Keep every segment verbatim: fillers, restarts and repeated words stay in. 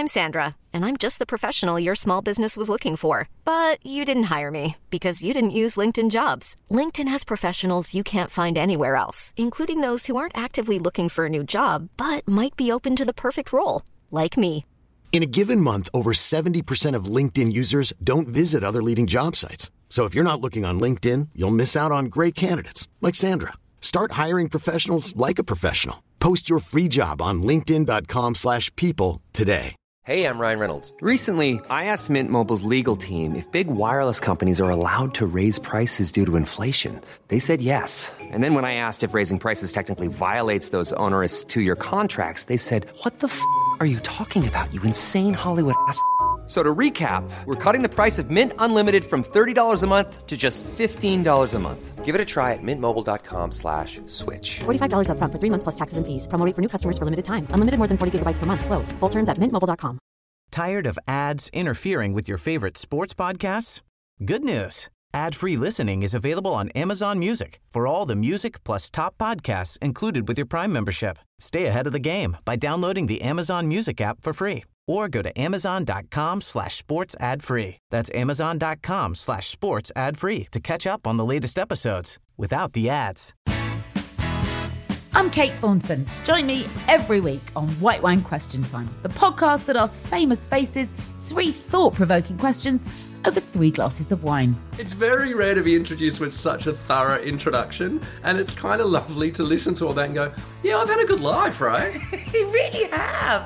I'm Sandra, and I'm just the professional your small business was looking for. But you didn't hire me because you didn't use LinkedIn Jobs. LinkedIn has professionals you can't find anywhere else, including those who aren't actively looking for a new job, but might be open to the perfect role, like me. In a given month, over seventy percent of LinkedIn users don't visit other leading job sites. So if you're not looking on LinkedIn, you'll miss out on great candidates like Sandra. Start hiring professionals like a professional. Post your free job on linkedin dot com slash people today. Hey, I'm Ryan Reynolds. Recently, I asked Mint Mobile's legal team if big wireless companies are allowed to raise prices due to inflation. They said yes. And then when I asked if raising prices technically violates those onerous two-year contracts, they said, what the f*** are you talking about, you insane Hollywood ass f- So to recap, we're cutting the price of Mint Unlimited from thirty dollars a month to just fifteen dollars a month. Give it a try at mintmobile.com slash switch. forty-five dollars up front for three months plus taxes and fees. Promo rate for new customers for limited time. Unlimited more than forty gigabytes per month. Slows full terms at mint mobile dot com. Tired of ads interfering with your favorite sports podcasts? Good news. Ad-free listening is available on Amazon Music for all the music plus top podcasts included with your Prime membership. Stay ahead of the game by downloading the Amazon Music app for free or go to amazon.com slash sports ad free. That's amazon.com slash sports ad free to catch up on the latest episodes without the ads. I'm Kate Thornton. Join me every week on White Wine Question Time, the podcast that asks famous faces three thought-provoking questions over three glasses of wine. It's very rare to be introduced with such a thorough introduction, and it's kind of lovely to listen to all that and go, yeah, I've had a good life, right? You really have.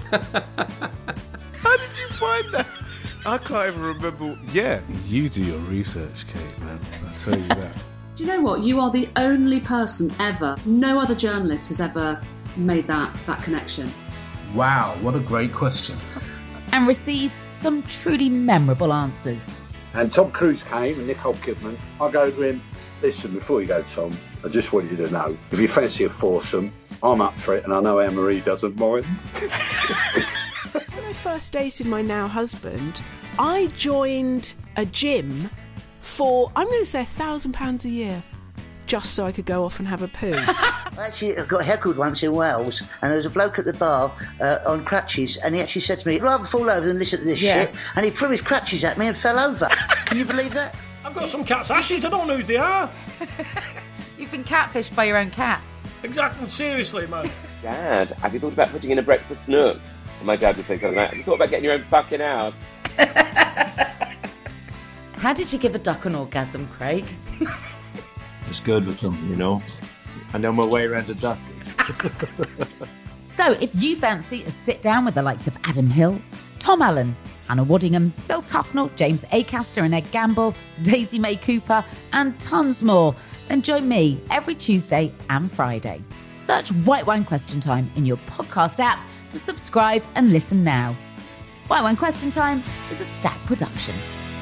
How did you find that? I can't even remember. Yeah, you do your research, Kate, man. I'll tell you that. Do you know what? You are the only person ever, no other journalist has ever made that, that connection. Wow, what a great question. And receives some truly memorable answers. And Tom Cruise came and Nicole Kidman. I go to him, listen, before you go, Tom, I just want you to know, if you fancy a foursome, I'm up for it, and I know Anne-Marie doesn't mind. When I first dated my now husband, I joined a gym for, I'm going to say, a thousand pounds a year, just so I could go off and have a poo. I actually got heckled once in Wales, and there was a bloke at the bar uh, on crutches, and he actually said to me, I'd rather fall over than listen to this yeah. shit, and he threw his crutches at me and fell over. Can you believe that? I've got some cat's ashes, I don't know who they are. You've been catfished by your own cat. Exactly, seriously, man. Dad, have you thought about putting in a breakfast nook? And my dad would say something like, have you thought about getting your own fucking house? How did you give a duck an orgasm, Craig? It's good with them, you know. I know my way around a duck. So if you fancy a sit down with the likes of Adam Hills, Tom Allen, Anna Waddingham, Phil Tufnell, James Acaster and Ed Gamble, Daisy May Cooper, and tons more, then join me every Tuesday and Friday. Search White Wine Question Time in your podcast app to subscribe and listen now. White Wine Question Time is a Stack production.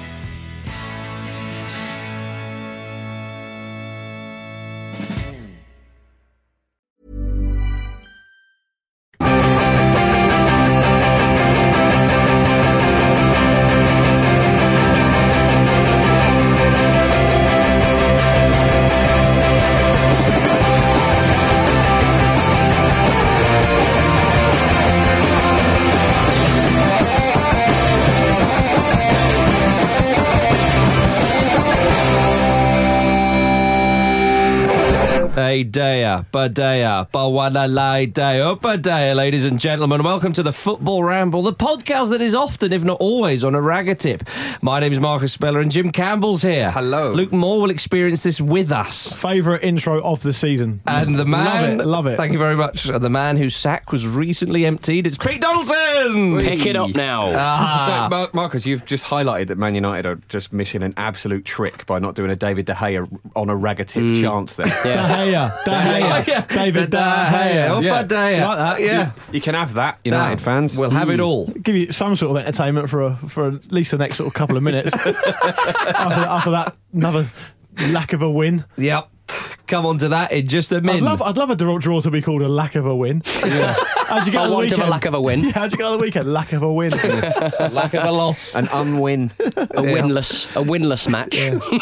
Daya, Badaya, Bawalalai Day, Upadaya, ladies and gentlemen. Welcome to the Football Ramble, the podcast that is often, if not always, on a ragger tip. My name is Marcus Speller and Jim Campbell's here. Hello. Luke Moore will experience this with us. Favourite intro of the season. And the man... Love it, love it. Thank you very much. The man whose sack was recently emptied, it's Pete Donaldson! Pick it up now. Ah. So, Mar- Marcus, you've just highlighted that Man United are just missing an absolute trick by not doing a David De Gea on a ragger tip mm. chance there. Yeah. De Gea. De Gea. De Gea. David De Gea. Oh, yeah. De Gea. Like that. Yeah. You, you can have that, United no. fans. We'll have mm. it all. Give you some sort of entertainment for a, for at least the next sort of couple of minutes. after, after that, another lack of a win. Yep. Come on to that in just a minute. I'd love, I'd love a draw, draw to be called a lack of a win. Yeah. How'd you get For on the want of a weekend? lack of a win. Yeah, how'd you get on the weekend? Lack of a win. Lack of a loss. An unwin. A winless, a winless match.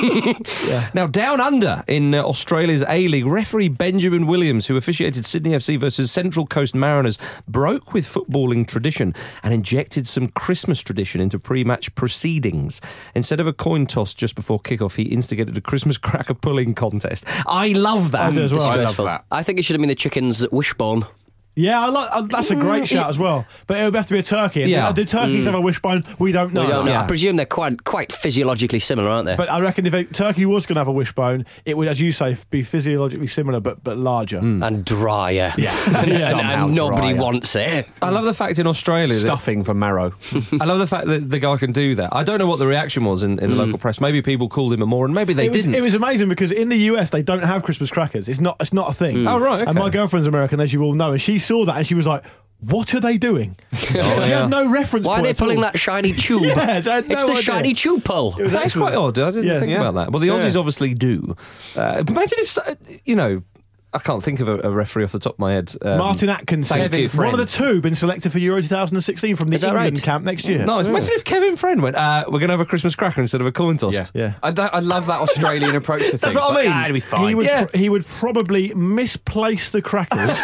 Now, down under in uh, Australia's A-League, referee Benjamin Williams, who officiated Sydney F C versus Central Coast Mariners, broke with footballing tradition and injected some Christmas tradition into pre-match proceedings. Instead of a coin toss just before kick-off, he instigated a Christmas cracker pulling contest. I love that. I do as well. I love Disgraceful. that. I think it should have been the chickens wishbone. Yeah, I like, uh, that's a great shout as well. But it would have to be a turkey. And Yeah. Do, do turkeys Mm. have a wishbone? We don't know. We don't know. Yeah. I presume they're quite quite physiologically similar, aren't they? But I reckon if a turkey was going to have a wishbone, it would, as you say, be physiologically similar but but larger. and drier. Yeah. and, and- Somehow and nobody drier. wants it. I love the fact in Australia that Stuffing for marrow. I love the fact that the guy can do that. I don't know what the reaction was in, in the local press. Maybe people called him a moron. Maybe they it was, didn't. It was amazing because in the U S they don't have Christmas crackers. It's not. It's not a thing. Oh, right, And okay. my girlfriend's American, as you all know, and she saw that and she was like, "What are they doing?" she had no reference. Why are point they at pulling all. that shiny tube? Yes, I had it's no the idea. shiny tube pull. It was That's excellent. quite odd. I didn't Yeah. think Yeah. about that. Well, the Aussies Yeah. obviously do. Uh, imagine if, so- you know, I can't think of a, a referee off the top of my head. Um, Martin Atkinson, Thank you, one of the friend. two, been selected for Euro twenty sixteen from the Is that England right? camp next year. Nice. Imagine if Kevin Friend went, uh, we're going to have a Christmas cracker instead of a coin toss. Yeah. Yeah. I, I love that Australian approach to things. That's what I Like, mean. ah, it'll be fine. He would, Yeah. pr- he would probably misplace the crackers,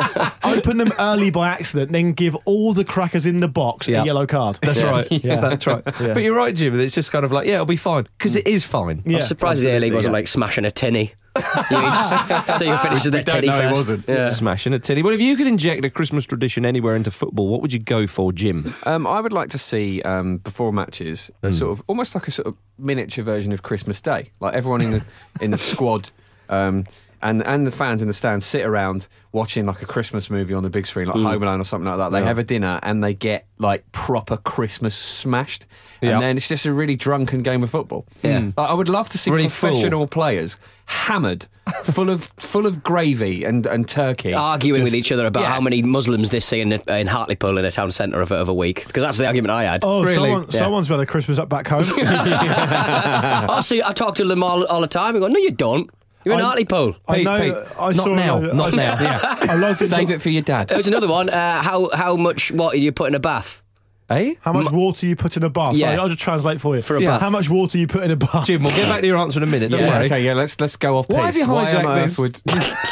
open them early by accident, then give all the crackers in the box Yeah. a yellow card. That's right. Yeah. That's right. Yeah. But you're right, Jim. It's just kind of like, yeah, it'll be fine. Because it is fine. Yeah. I'm surprised the A-League wasn't yeah. like smashing a tinny. You just see who finishes We their don't tinny know, he first. wasn't. Yeah. Smashing a titty. Well, if you could inject a Christmas tradition anywhere into football, what would you go for, Jim? Um, I would like to see um, before matches a sort of almost like a sort of miniature version of Christmas Day, like everyone in the in the squad um, and and the fans in the stands sit around watching like a Christmas movie on the big screen, like Home Alone or something like that. They Yeah. have a dinner and they get like proper Christmas smashed, Yeah. and then it's just a really drunken game of football. Yeah. Like, I would love to see Really professional players hammered, full of full of gravy and, and turkey, Arguing with Just- each other about yeah. how many Muslims they see in, in Hartlepool in a town centre of, a- of a week. Because that's the argument I had. Oh, Really? someone, Yeah. someone's had a Christmas up back home. I see. I talk to them all, all the time. I go, no, you don't. You're in I- Hartlepool. I Pete, know. Pete, I not saw now, a- not I- now. Yeah. I logged into- Save it for your dad. There's another one. Uh, how how much water you put in a bath? Eh? How much water you put in a bath? Yeah. Sorry, I'll just translate for you. For a Yeah. bath. How much water you put in a bath? Jim, we'll get back to your answer in a minute. Don't Yeah, worry. okay, yeah, let's let's go off. Why have piece. you Why on hijacked earth this? would-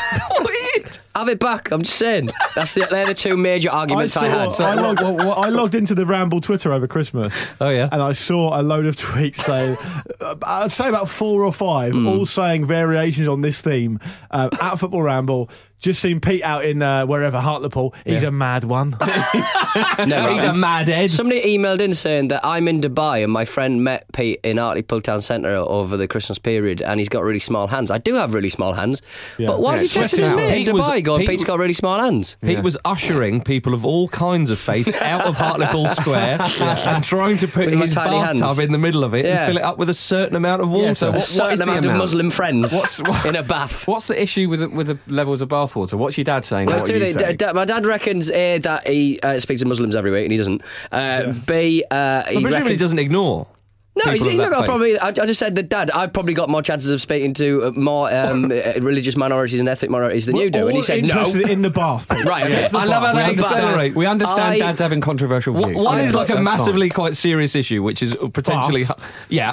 Have it back. I'm just saying. That's the, they're the two major I, arguments saw, I, had. I, logged, I logged into the Ramble Twitter over Christmas. Oh, yeah? And I saw a load of tweets saying, uh, I'd say about four or five, Hmm. all saying variations on this theme. Uh, at Football Ramble, just seen Pete out in uh, wherever, Hartlepool. He's Yeah. a mad one. No, He's a mad head. Somebody emailed in saying that I'm in Dubai and my friend met Pete in Hartlepool Town Centre over the Christmas period and he's got really small hands. I do have really small hands. Yeah. But why Yeah, is he stretch texting it his out. mate in Pete was- Dubai going, Pete Pete's got really small hands? Pete was ushering people of all kinds of faiths out of Hartlepool Square and trying to put With my his tiny bathtub hands. in the middle of it Yeah. and fill it up with a certain amount of water. Yeah, so A what- certain is the amount of amount? Muslim friends What's- what- in a bath. What's the issue with the, with the levels of bathwater? What's your dad saying? Well, What it's are two you things. saying? D- d- my dad reckons A, that he uh, speaks to Muslims every week and he doesn't. Uh, B, uh, he Well, presumably reckons... he doesn't ignore. No, he's, people of he's that not got faith. probably. I, I just said that, Dad. I've probably got more chances of speaking to uh, more um, uh, religious minorities and ethnic minorities than you do. All And he said no. interested in the bath, Pete. Right, okay. Get to the I love how bath. that We understand- accelerates. We understand I- dads having controversial Wh- views. why One Yeah, is like a that's massively fine. quite serious issue, which is potentially, Bath. yeah,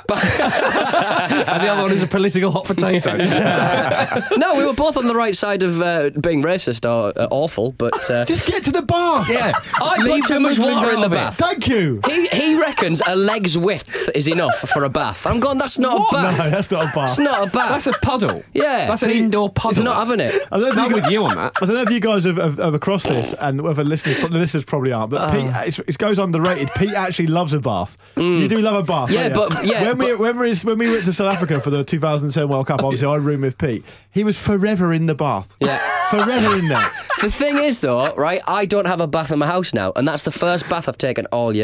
and the other one is a political hot potato. No, we were both on the right side of uh, being racist or uh, awful, but uh, Just get to the bath. Yeah, I Leave put too the much Muslims water in out the of it. bath. Thank you. He he reckons a leg's width is enough for a bath. I'm going. That's not a bath. No, that's not a bath. It's not a bath. That's a puddle. Yeah. That's an indoor He's puddle. not having it. I don't know if I'm you with guys- you on that. I don't know if you guys have, have, have across this, and whether listeners, the listeners probably aren't. But Pete, it's, it goes underrated. Pete actually loves a bath. You do love a bath, Yeah, don't you? but- yeah, when we but- when we when we went to South Africa for the two thousand ten World Cup, obviously I roomed with Pete. He was forever in the bath. Yeah. Forever in there. The thing is, though, right? I don't have a bath in my house now, and that's the first bath I've taken all year.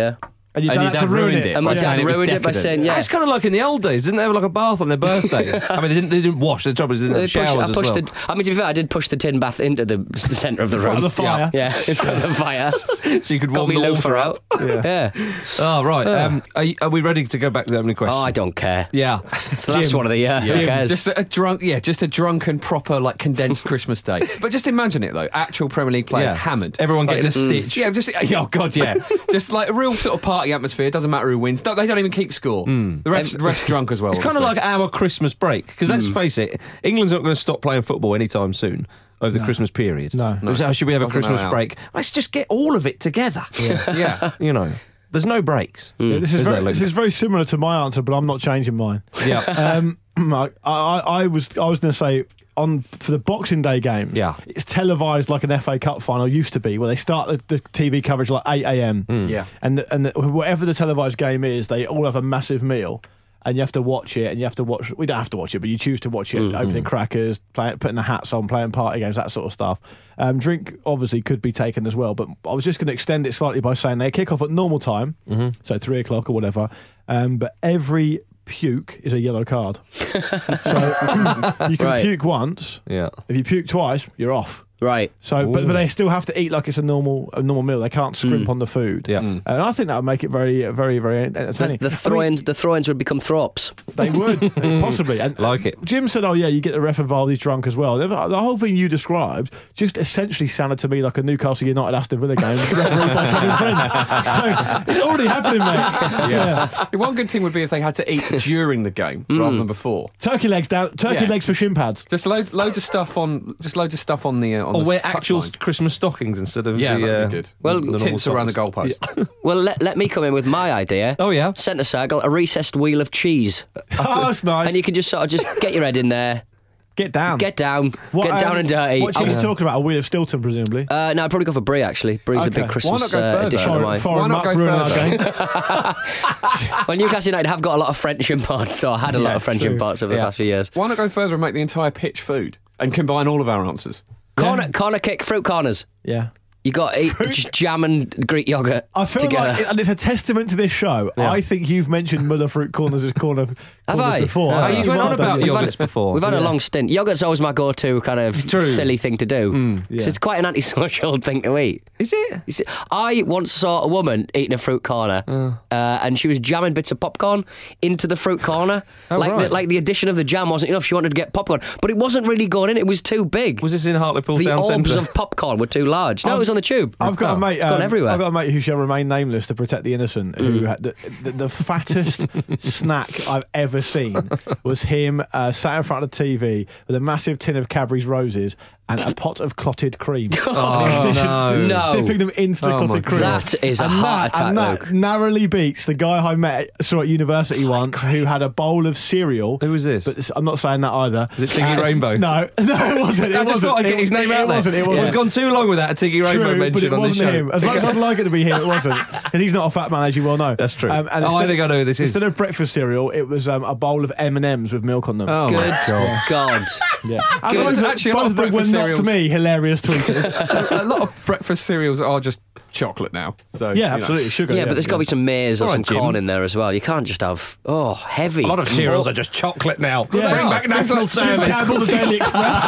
And your And dad your had to dad ruin ruined it. it. And my by dad saying it was ruined it by decadent. saying, yeah. It's kind of like in the old days. Didn't they have like a bath on their birthday? I mean, they didn't, they didn't wash. The trouble is they didn't They have pushed- showers I pushed as well. the. I mean, to be fair, I did push the tin bath into the, the centre of the In room. front of the fire. Yeah, in front of the fire. So you could Got warm me the loafer water out. up. Yeah. Oh, right. Yeah. Um, are, you, are we ready to go back to the opening question? Oh, I don't care. Yeah. It's the last one of the year. Who Jim, cares? Just a, a drunk, yeah, just a drunken, proper, like condensed Christmas day. But just imagine it though, actual Premier League players Yeah. hammered, Everyone like, getting a just- stitch. Yeah, just oh god, yeah, just like a real sort of party atmosphere. Doesn't matter who wins. Don't, they don't even keep score. The refs, the refs drunk as well. It's kind of obviously. like our Christmas break. Because let's Hmm. face it, England's not going to stop playing football anytime soon over the Christmas period. No. It was, oh, should we have a Doesn't Christmas allow. break? Let's just get all of it together. yeah. yeah. You know, there's no breaks. Yeah, this, is Is very, there, Luke? this is very similar to my answer, but I'm not changing mine. Yeah. Um, I, I, I was I was going to say on for the Boxing Day game. Yeah. It's televised like an F A Cup final used to be, where they start the, the T V coverage like eight a.m. Yeah. and and the, whatever the televised game is, they all have a massive meal. And you have to watch it, and you have to watch. We don't have to watch it, but you choose to watch it. Mm-hmm. Opening crackers, play, putting the hats on, playing party games, that sort of stuff. Um, drink obviously could be taken as well, but I was just going to extend it slightly by saying they kick off at normal time, Mm-hmm. so three o'clock or whatever. Um, but every puke is a yellow card. So you can Right. puke once. Yeah. If you puke twice, you're off. Right. So, but, but they still have to eat like it's a normal a normal meal. They can't scrimp on the food. Yeah. And I think that would make it very, very, very The, entertaining. the I mean, throw-ins, the throw-ins would become throps. they would possibly. And Like it. Jim said, "Oh yeah, you get the ref involved. He's drunk as well." The the whole thing you described just essentially sounded to me like a Newcastle United Aston Villa game refereed by Kevin Friend. So it's already happening, mate. Yeah. The one good thing would be if they had to eat during the game rather than before. Turkey legs down. Turkey Yeah. legs for shin pads. Just load, loads of stuff on, just loads of stuff on the uh, on Or the wear touchline. actual Christmas stockings instead of Yeah, the, that'd uh, be good. Well, the normal Tints around the socks. goalpost. Well, let, let me come in with my idea. Oh, yeah? Centre circle, a recessed wheel of cheese. Oh, that's nice. And you can just sort of just get your head in there, Get down. get down, What, get down um, and dirty. What cheese are you talking about? A wheel of Stilton, presumably. Uh, no, I'd probably go for Brie, actually. Brie's a Okay. big Why Christmas not go uh, further? edition of Foreign, mine. foreign Why not muck go ruining our further? game. Well, Newcastle United have got a lot of French imports, so I had a lot Yeah, of French true. imports over Yeah. the past few years. Why not go further and make the entire pitch food and combine all of our answers? Corner, corner kick, fruit corners. Yeah. You got to eat just jam and Greek yogurt I feel together. like, and it's a testament to this show. Yeah. I think you've mentioned Muller Fruit Corners as corner Have corners I? before. Yeah. I think You you went might on have done, about yeah. yogurts before. We've had Yeah. a long stint. Yogurt's always my go-to kind of True. silly thing to do. yeah. So it's quite an antisocial thing to eat. Is it? You see, I once saw a woman eating a fruit corner, uh, and she was jamming bits of popcorn into the fruit corner. Oh, like, right. the, like the addition of the jam wasn't enough. She wanted to get popcorn, but it wasn't really going in. It was too big. Was this in Hartlepool the Town orbs Centre? of popcorn were too large. No, I've- it was on the tube. I've got Oh, a mate. it's gone um, everywhere. I've got a mate who shall remain nameless to protect the innocent. Mm. Who had the, the, the fattest snack I've ever seen was him uh, sat in front of the T V with a massive tin of Cadbury's Roses and a pot of clotted cream. Oh, In addition- no. No. dipping them into the Oh, my clotted cream. That is a and heart that, and attack, that Luke. narrowly beats the guy I met saw at university once who had a bowl of cereal. Who was this? But this- I'm not saying that either. Is it Tiggy Uh, Rainbow? No, no, it wasn't. It I just wasn't. thought I'd get It- his name it, out it there. Wasn't, it wasn't. We've gone too long without a Tiggy Rainbow True, but mention it on this wasn't show. him. As much as I'd like it to be him, it wasn't. Because he's not a fat man, as you well know. That's true. Um, and Oh, I instead- think I know who this is. Instead of breakfast cereal, it was um, a bowl of M and M's with milk on them. Oh, Good my God. God. Yeah. Good. And both of- Actually, a lot both of of them were breakfast not to cereals- me hilarious tweeters. a, a lot of breakfast cereals are just chocolate now. So yeah, you know. absolutely. Sugar. Yeah, but there's got to be some maize or All some right, Jim. corn in there as well. You can't just have, oh, heavy. A lot of cereals More- are just chocolate now. Yeah. Bring back national Things like Jim service. Campbell, the Daily Express.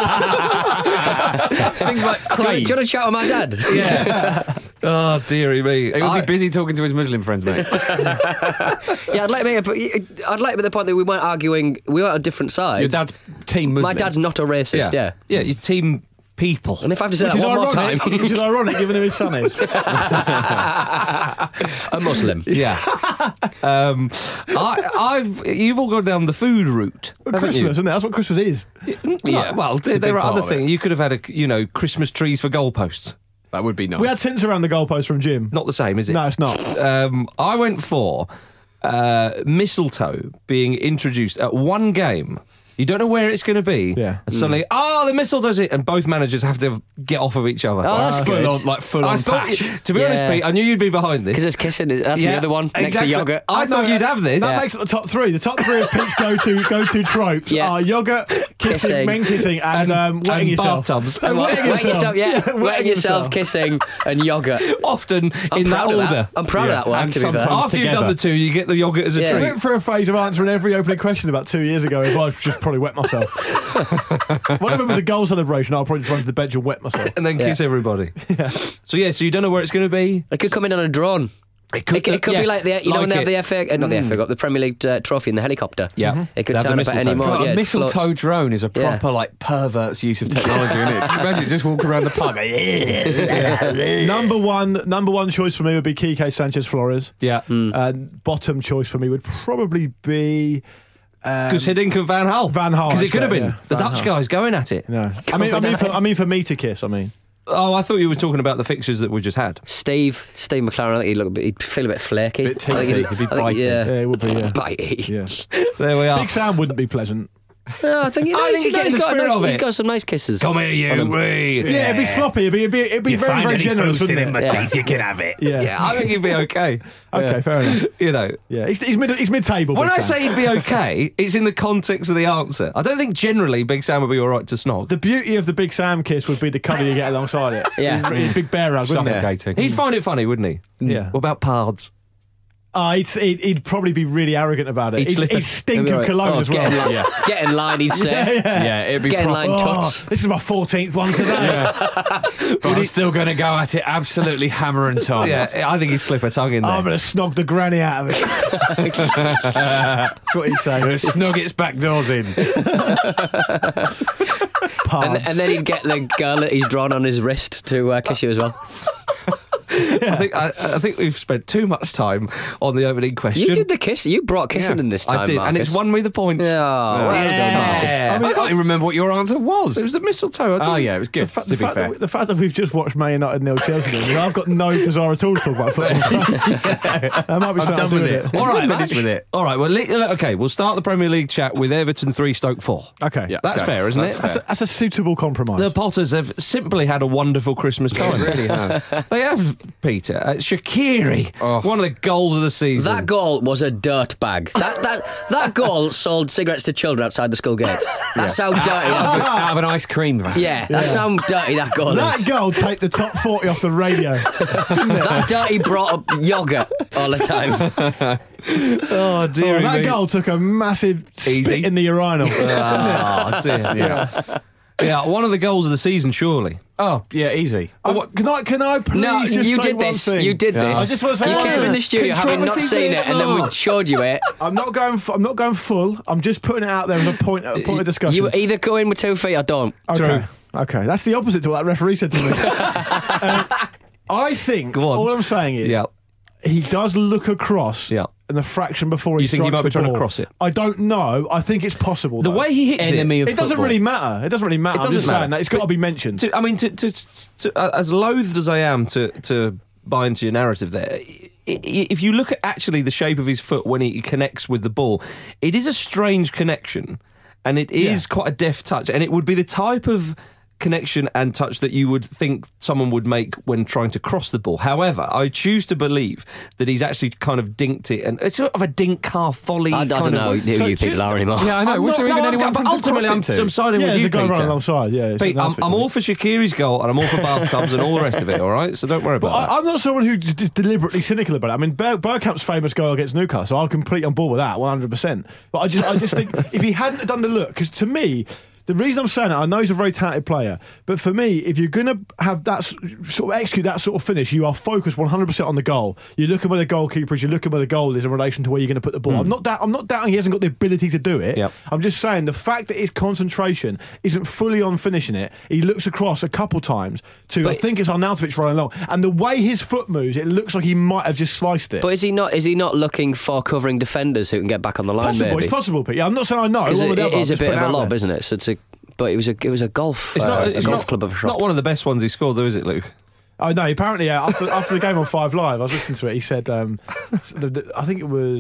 Things like Do you, do you Crave. want to chat with my dad? Yeah. Oh, dearie me. He will I- be busy talking to his Muslim friends, mate. Yeah, I'd like to make a, I'd like to make the point that we weren't arguing, we weren't on different sides. Your dad's team Muslim. My dad's not a racist, yeah. yeah. Yeah, you team people. And if I have to say Which that is one more ironic. time, Which is ironic, given who his son is. a Muslim. Yeah. um, I, I've. You've all gone down the food route, haven't Christmas, you? isn't it? That's what Christmas is. Yeah. Well, there, a there big are other part of it. things. You could have had a, you know, Christmas trees for goalposts. That would be nice. We had tints around the goalpost from Jim. Not the same, is it? No, it's not. Um, I went for uh, mistletoe being introduced at one game. You don't know where it's going to be. Yeah. And suddenly, oh, the mistletoe's it. And both managers have to get off of each other. Oh, that's full good. on, like full I on thought, patch. you- to be Yeah. honest, Pete, I knew you'd be behind this. Because there's kissing, that's the Yeah, other one, next exactly. to yogurt. I thought you'd have this. That Yeah. makes it the top three. The top three of Pete's go-to go-to tropes Yeah. are yogurt, kissing, men kissing, and, um, wetting and yourself. bathtubs. And wetting Wetting yourself, yeah. Yeah, wetting yourself, kissing, and yogurt. Often I'm in that proud of order. that. I'm proud Yeah. of that one, And to be fair. sometimes After you've together. done the two, you get the yogurt as a Yeah. I treat. went for a phase of answering every opening question about two years ago. If I've just probably wet myself. One of them was a goal celebration. I'll probably just run to the bench and wet myself. And then Yeah. kiss everybody. So yeah, so you don't know where it's going to be. It could come in on a drone. It could, It, it could yeah, be like the, you know, when they have it. the F A, uh, not the F A Cup, the Premier League uh, trophy in the helicopter. Yeah. Mhm. It could They have turn the up at any mistletoe. moment. God, Yeah, a it mistletoe floats. drone is a Yeah. proper like pervert's use of technology, isn't it? Just imagine just walking around the park. Like, number one, number one choice for me would be Quique Sanchez Flores. Yeah. And bottom choice for me would probably be. Because um, Hiddink and Van Gaal. Van Gaal. Because it could have been. Yeah, the Van Dutch Gaal. guys going at it. No. I mean, I mean, for, I mean, for me to kiss, I mean. Oh, I thought you were talking about the fixtures that we just had. Steve, Steve McLaren, I think he'd, look a bit, he'd feel a bit flaky. Bit I think teethy, he'd be I think, bitey. Yeah. Yeah, it would be. Yeah. Bitey. Yeah. There we are. Big Sam wouldn't be pleasant. No, I think, he I knows, think he's, you get he's the got, a spirit nice, of he's it. got some nice kisses. Come here, you, Ree. Yeah, it'd be sloppy. It'd be, it'd be, it'd be very, very generous, wouldn't it? Yeah. you can have it. Yeah. Yeah, I think he'd be okay. Okay, Yeah. fair enough. You know. Yeah, he's, he's mid, he's mid-table. When Big I Sam. say he'd be okay, it's in the context of the answer. I don't think generally Big Sam would be all right to snog. The beauty of the Big Sam kiss would be the cuddle you get alongside it. Yeah. He'd- Big bear hug, wouldn't it? suffocating. He'd find it funny, wouldn't he? Yeah. What about Pards? Oh, he'd, he'd, he'd probably be really arrogant about it. He'd He'd, slip he'd a- stink He'd of be cologne like, oh, as well. Get in, line, Yeah. get in line, he'd say. Yeah, yeah. yeah, it'd be Get in proper. line, Oh, tuts. this is my fourteenth one today. But I'm still going to go at it absolutely hammer and tongs. Yeah, I think he'd slip a tongue in there. I'm going to snog the granny out of it. That's what he'd say. Gonna snog its back doors in. And, and then he'd get the girl that he's drawn on his wrist to uh, kiss you as well. I think I, I think we've spent too much time on the opening question. You did the kiss. You brought kissing in this time, I did, and Marcus. it's won me the points. Yeah, well done, Marcus. Yeah. I, mean, I can't even remember what your answer was. It was the mistletoe. I Oh, thought- yeah, it was good, The, fa- to the, be fact fair. that, the fact that we've just watched Man United nil Chelsea, nil, I've got no desire at all to talk about football. That might be I'm something done to do with it. All right, Finish match. with it. All right, well, le- okay, we'll start the Premier League chat with Everton three, Stoke four. Okay. Yeah. That's Okay. fair, isn't That's it? That's a, that's a suitable compromise. The Potters have simply had a wonderful Christmas time. They really have. They have, Peter. Uh, Shaqiri, Oh. one of the goals of the season. That goal was a dirt bag. That that that goal sold cigarettes to children outside the school gates. That's how dirty. out, of, That, out of an ice cream van. yeah, that's how dirty that goal that is. goal take the top forty off the radio. That dirty brought up yogurt all the time. oh, dear Oh, that me. goal took a massive spit Easy. in the urinal. Oh, dear. Yeah. yeah, one of the goals of the season, surely. Oh, yeah, easy. Oh, what- can I? Can I please No, just you say did one this. thing? You did Yeah. this. I just want to say you one came thing. in the studio having not Controversy seen there it, and then or we not? showed you it. I'm not going. F- I'm not going full. I'm just putting it out there as a point. A point of discussion. You either go in with two feet or don't. Okay. Okay. That's the opposite to what that referee said to me. um, I think Go on. all I'm saying is Yeah. he does look across. Yeah. And the fraction before he You think he strikes might be the trying to ball. cross it? I don't know. I think it's possible. The though. way he hits Enemy it. of it doesn't football. really matter. It doesn't really matter. It I'm doesn't just saying matter. that it's got to be mentioned. To, I mean, to, to, to, uh, as loathed as I am to, to buy into your narrative there, i- i- if you look at actually the shape of his foot when he connects with the ball, it is a strange connection, and it is quite a deft touch, and it would be the type of connection and touch that you would think someone would make when trying to cross the ball. However, I choose to believe that he's actually kind of dinked it, and it's sort of a dink car volley. I, I kind don't of- know who So you do- people are anymore. Yeah, I know. I'm Was not- there no, even I'm- anyone but from to ultimately, cross I'm, into? I'm siding yeah, with there's you, a guy Peter. running alongside. Yeah, it's Pete, a nice I'm, bit I'm of all it. for Shaqiri's goal and I'm all for bathtubs and all the rest of it, all right? So don't worry But about I, I'm not someone who just is deliberately cynical about it. I mean, Ber- Bergkamp's famous goal against Newcastle, I'm completely on board with that, one hundred percent. But I just, I just think if he hadn't done the look, because to me, the reason I'm saying it, I know he's a very talented player, but for me, if you're going to have that s- sort of execute that sort of finish, you are focused one hundred percent on the goal. You're looking where the goalkeeper is. You're looking where the goal is in relation to where you're going to put the ball. Mm. I'm not. Da- I'm not doubting he hasn't got the ability to do it. Yep. I'm just saying the fact that his concentration isn't fully on finishing it. He looks across a couple times to I think it's Arnautovic running along, and the way his foot moves, it looks like he might have just sliced it. But is he not? Is he not looking for covering defenders who can get back on the line? possible. Maybe? It's possible, Pete. I'm not saying I know. Because one it, or the it other, is a I'm just bit of putting a it out lob, there. isn't it? So it's a, but it was a it was a golf It's uh, not, a it's golf not, club of a shot. not one of the best ones he scored, though, is it, Luke? Oh no! Apparently, yeah, after after the game on Five Live, I was listening to it. He said, um, I think it was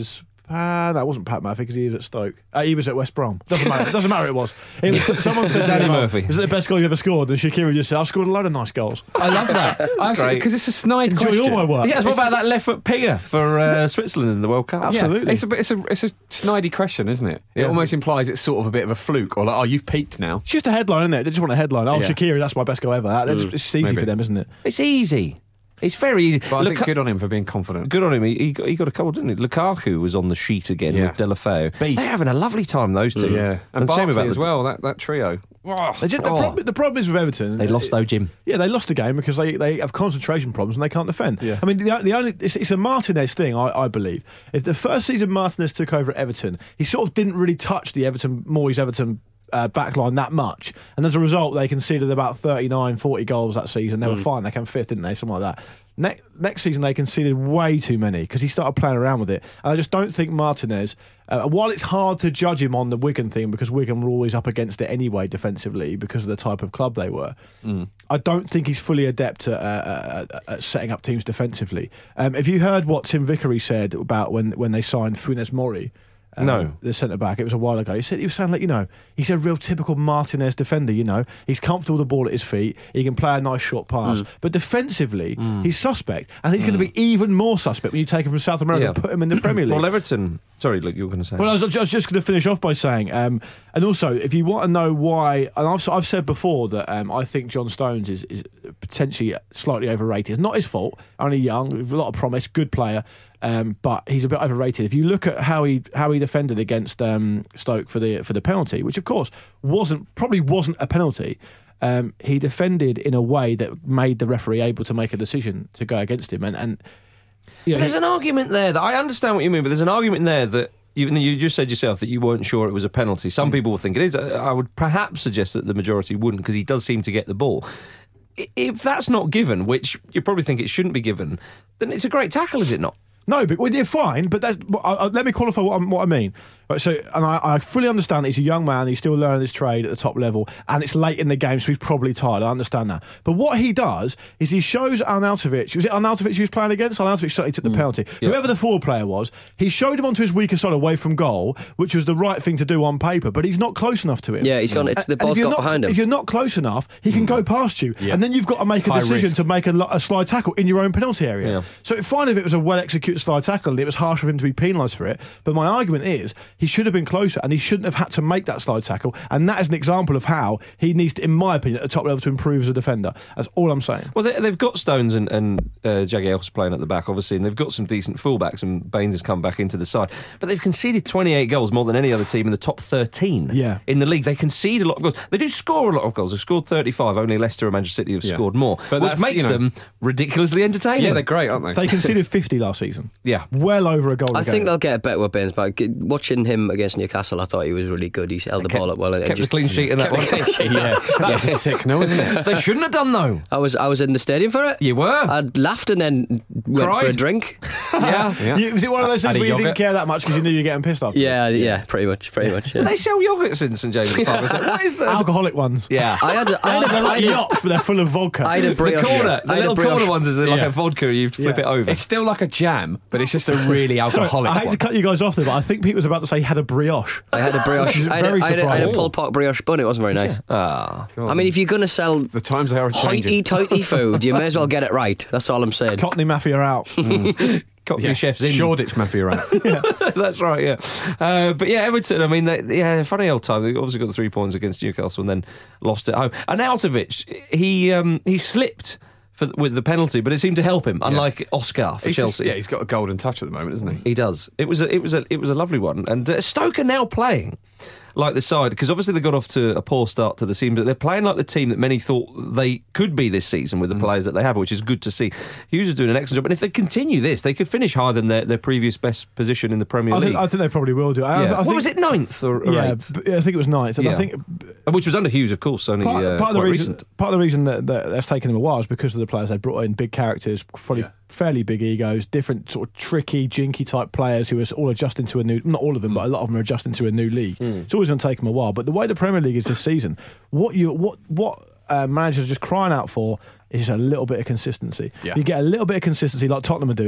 Uh, that wasn't Pat Murphy because he was at Stoke. Uh, he was at West Brom. Doesn't matter. Doesn't matter. It was. It was someone said Danny to him, Murphy. Is it the best goal you ever scored? And Shaqiri just said, "I've scored a load of nice goals." I love that. great. Because it's a snide Enjoy question. all my work. Yes, what about that left foot pinger for uh, Switzerland in the World Cup? Absolutely. Yeah. It's a bit- it's a it's a snidey question, isn't it? It Yeah. almost implies it's sort of a bit of a fluke, or like, oh, you've peaked now. It's just a headline, isn't it? They just want a headline. Oh, Yeah. Shaqiri, that's my best goal ever. That, Mm, it's easy maybe. for them, isn't it? It's easy. It's very easy. But I think Luka- good on him for being confident. Good on him. He, he, got, he got a couple, didn't he? Lukaku was on the sheet again Yeah. with Delafeu. Beast. They're having a lovely time, those two. Yeah, and, same Barkley about as the- well. That that trio. They just, the, Oh. problem, the problem is with Everton. They lost though, Jim. Yeah, they lost the game because they, they have concentration problems and they can't defend. Yeah. I mean, the, the only it's, it's a Martinez thing, I, I believe. If the first season Martinez took over at Everton, he sort of didn't really touch the Everton Moyes Everton uh, backline that much, and as a result, they conceded about thirty-nine, forty goals that season. They were Mm. fine. They came fifth, didn't they? Something like that. Next, next season, they conceded way too many because he started playing around with it. And I just don't think Martinez, uh, while it's hard to judge him on the Wigan thing because Wigan were always up against it anyway defensively because of the type of club they were, Mm. I don't think he's fully adept at, uh, at, at setting up teams defensively. Um, have you heard what Tim Vickery said about when, when they signed Funes Mori? Um, No. The centre back. It was a while ago. He said he was saying like, you know, he's a real typical Martinez defender. You know, he's comfortable with the ball at his feet. He can play a nice short pass, Mm. but defensively, he's suspect, and he's going to be even more suspect when you take him from South America Yeah. and put him in the Premier League. Well, Everton. Sorry, look, you were going to say. Well, I was, I was just going to finish off by saying, um, and also, if you want to know why, and I've, I've said before that um, I think John Stones is, is potentially slightly overrated. It's not his fault, only young, with a lot of promise, good player, um, but he's a bit overrated. If you look at how he how he defended against um, Stoke for the for the penalty, which of course wasn't probably wasn't a penalty. Um, he defended in a way that made the referee able to make a decision to go against him, and and you know, There's an argument there that I understand what you mean, but there's an argument there that you, you just said yourself that you weren't sure it was a penalty. Some people will think it is. I would perhaps suggest that the majority wouldn't because he does seem to get the ball. I- If that's not given, which you probably think it shouldn't be given, then it's a great tackle, is it not? No, but well, they're fine. But that's, well, I, I, let me qualify what, I'm, what I mean. Right, so, and I, I fully understand that he's a young man. He's still learning his trade at the top level, and it's late in the game, so he's probably tired. I understand that. But what he does is he shows Arnautovic. Was it Arnautovic he was playing against? Arnautovic certainly took the penalty. yeah. Whoever the forward player was, he showed him onto his weaker side away from goal, which was the right thing to do on paper. But he's not close enough to him. Yeah, he's gone. It's the And if ball's you're got not- behind him. If you're not close enough, he can go past you, Yeah. and then you've got to make a High decision risk. to make a, lo- a slide tackle in your own penalty area. Yeah. So fine if it was a well executed slide tackle and it was harsh of him to be penalised for it. But my argument is he should have been closer and he shouldn't have had to make that slide tackle. And that is an example of how he needs to, in my opinion, at the top level to improve as a defender. That's all I'm saying. Well, they, they've got Stones and, and uh, Jagielkas playing at the back, obviously, and they've got some decent fullbacks, and Baines has come back into the side. But they've conceded twenty-eight goals, more than any other team in the top thirteen Yeah. in the league. They concede a lot of goals. They do score a lot of goals. They've scored thirty-five. Only Leicester and Manchester City have Yeah. scored more, But which that's, makes you know- them ridiculously entertaining. Yeah, they're great, aren't they? They conceded fifty last season. Yeah. Well over a goal I a think game. they'll get better with Baines, but g- watching him against Newcastle, I thought he was really good. He held the ball up well. And kept just, the clean sheet in that kept one. the clean sheet, yeah. That's a sick, no, isn't it? They shouldn't have done, though. I was I was in the stadium for it. You were? I laughed and then went for a Cried? drink. Yeah. Yeah. You- was it one of those things Had a where you didn't yoghurt. care that much because you knew you were getting pissed off? Yeah, yeah, pretty much, pretty much. Do Yeah. they sell yogurts in St James's Park? I was like, what is that? Alcoholic ones. Yeah. I had, a, I had, a, They're I like had, a, yachts, but they're full of vodka. I had a The brioche. corner, the I had a little brioche. corner ones is like Yeah. a vodka. You flip Yeah. it over. It's still like a jam, but it's just a really Sorry, alcoholic I hate one. to cut you guys off there, but I think Pete was about to say he had a brioche. I had a brioche. Which is I had, a, very I, had a, I had a surprising. pulled pork brioche bun. It wasn't very nice. Ah. I mean, if you're going to sell The times they are changing. hoity-toity food, you may as well get it right. That's all I'm saying. Cockney Mafia out. Cockney Yeah. chefs in. Shoreditch Mafia around. That's right, yeah. Uh, but yeah, Everton, I mean, they, yeah, funny old time. They obviously got the three points against Newcastle and then lost at home. And Arnautovic, he um, he slipped for, with the penalty, but it seemed to help him, unlike Oscar for He's just- Chelsea. yeah, he's got a golden touch at the moment, isn't he? He does. It was a, it was a, it was a lovely one. And uh, Stoke are now playing like the side, because obviously they got off to a poor start to the season, but they're playing like the team that many thought they could be this season with the players that they have, which is good to see. Hughes is doing an excellent job, and if they continue this, they could finish higher than their, their previous best position in the Premier I League. think, I think they probably will do. I, Yeah. I What think, was it, ninth or, or yeah, eighth? b- I think it was ninth. And I Yeah. think Which was under Hughes, of course, only part, uh, part of the quite reason, recent. part of the reason that, that that's taken them a while is because of the players they brought in, big characters, probably fairly big egos, different sort of tricky, jinky type players who are all adjusting to a new. Not all of them, but a lot of them are adjusting to a new league. Mm. It's always going to take them a while. But the way the Premier League is this season, what you what what uh, managers are just crying out for is just a little bit of consistency. Yeah. You get a little bit of consistency like Tottenham are doing.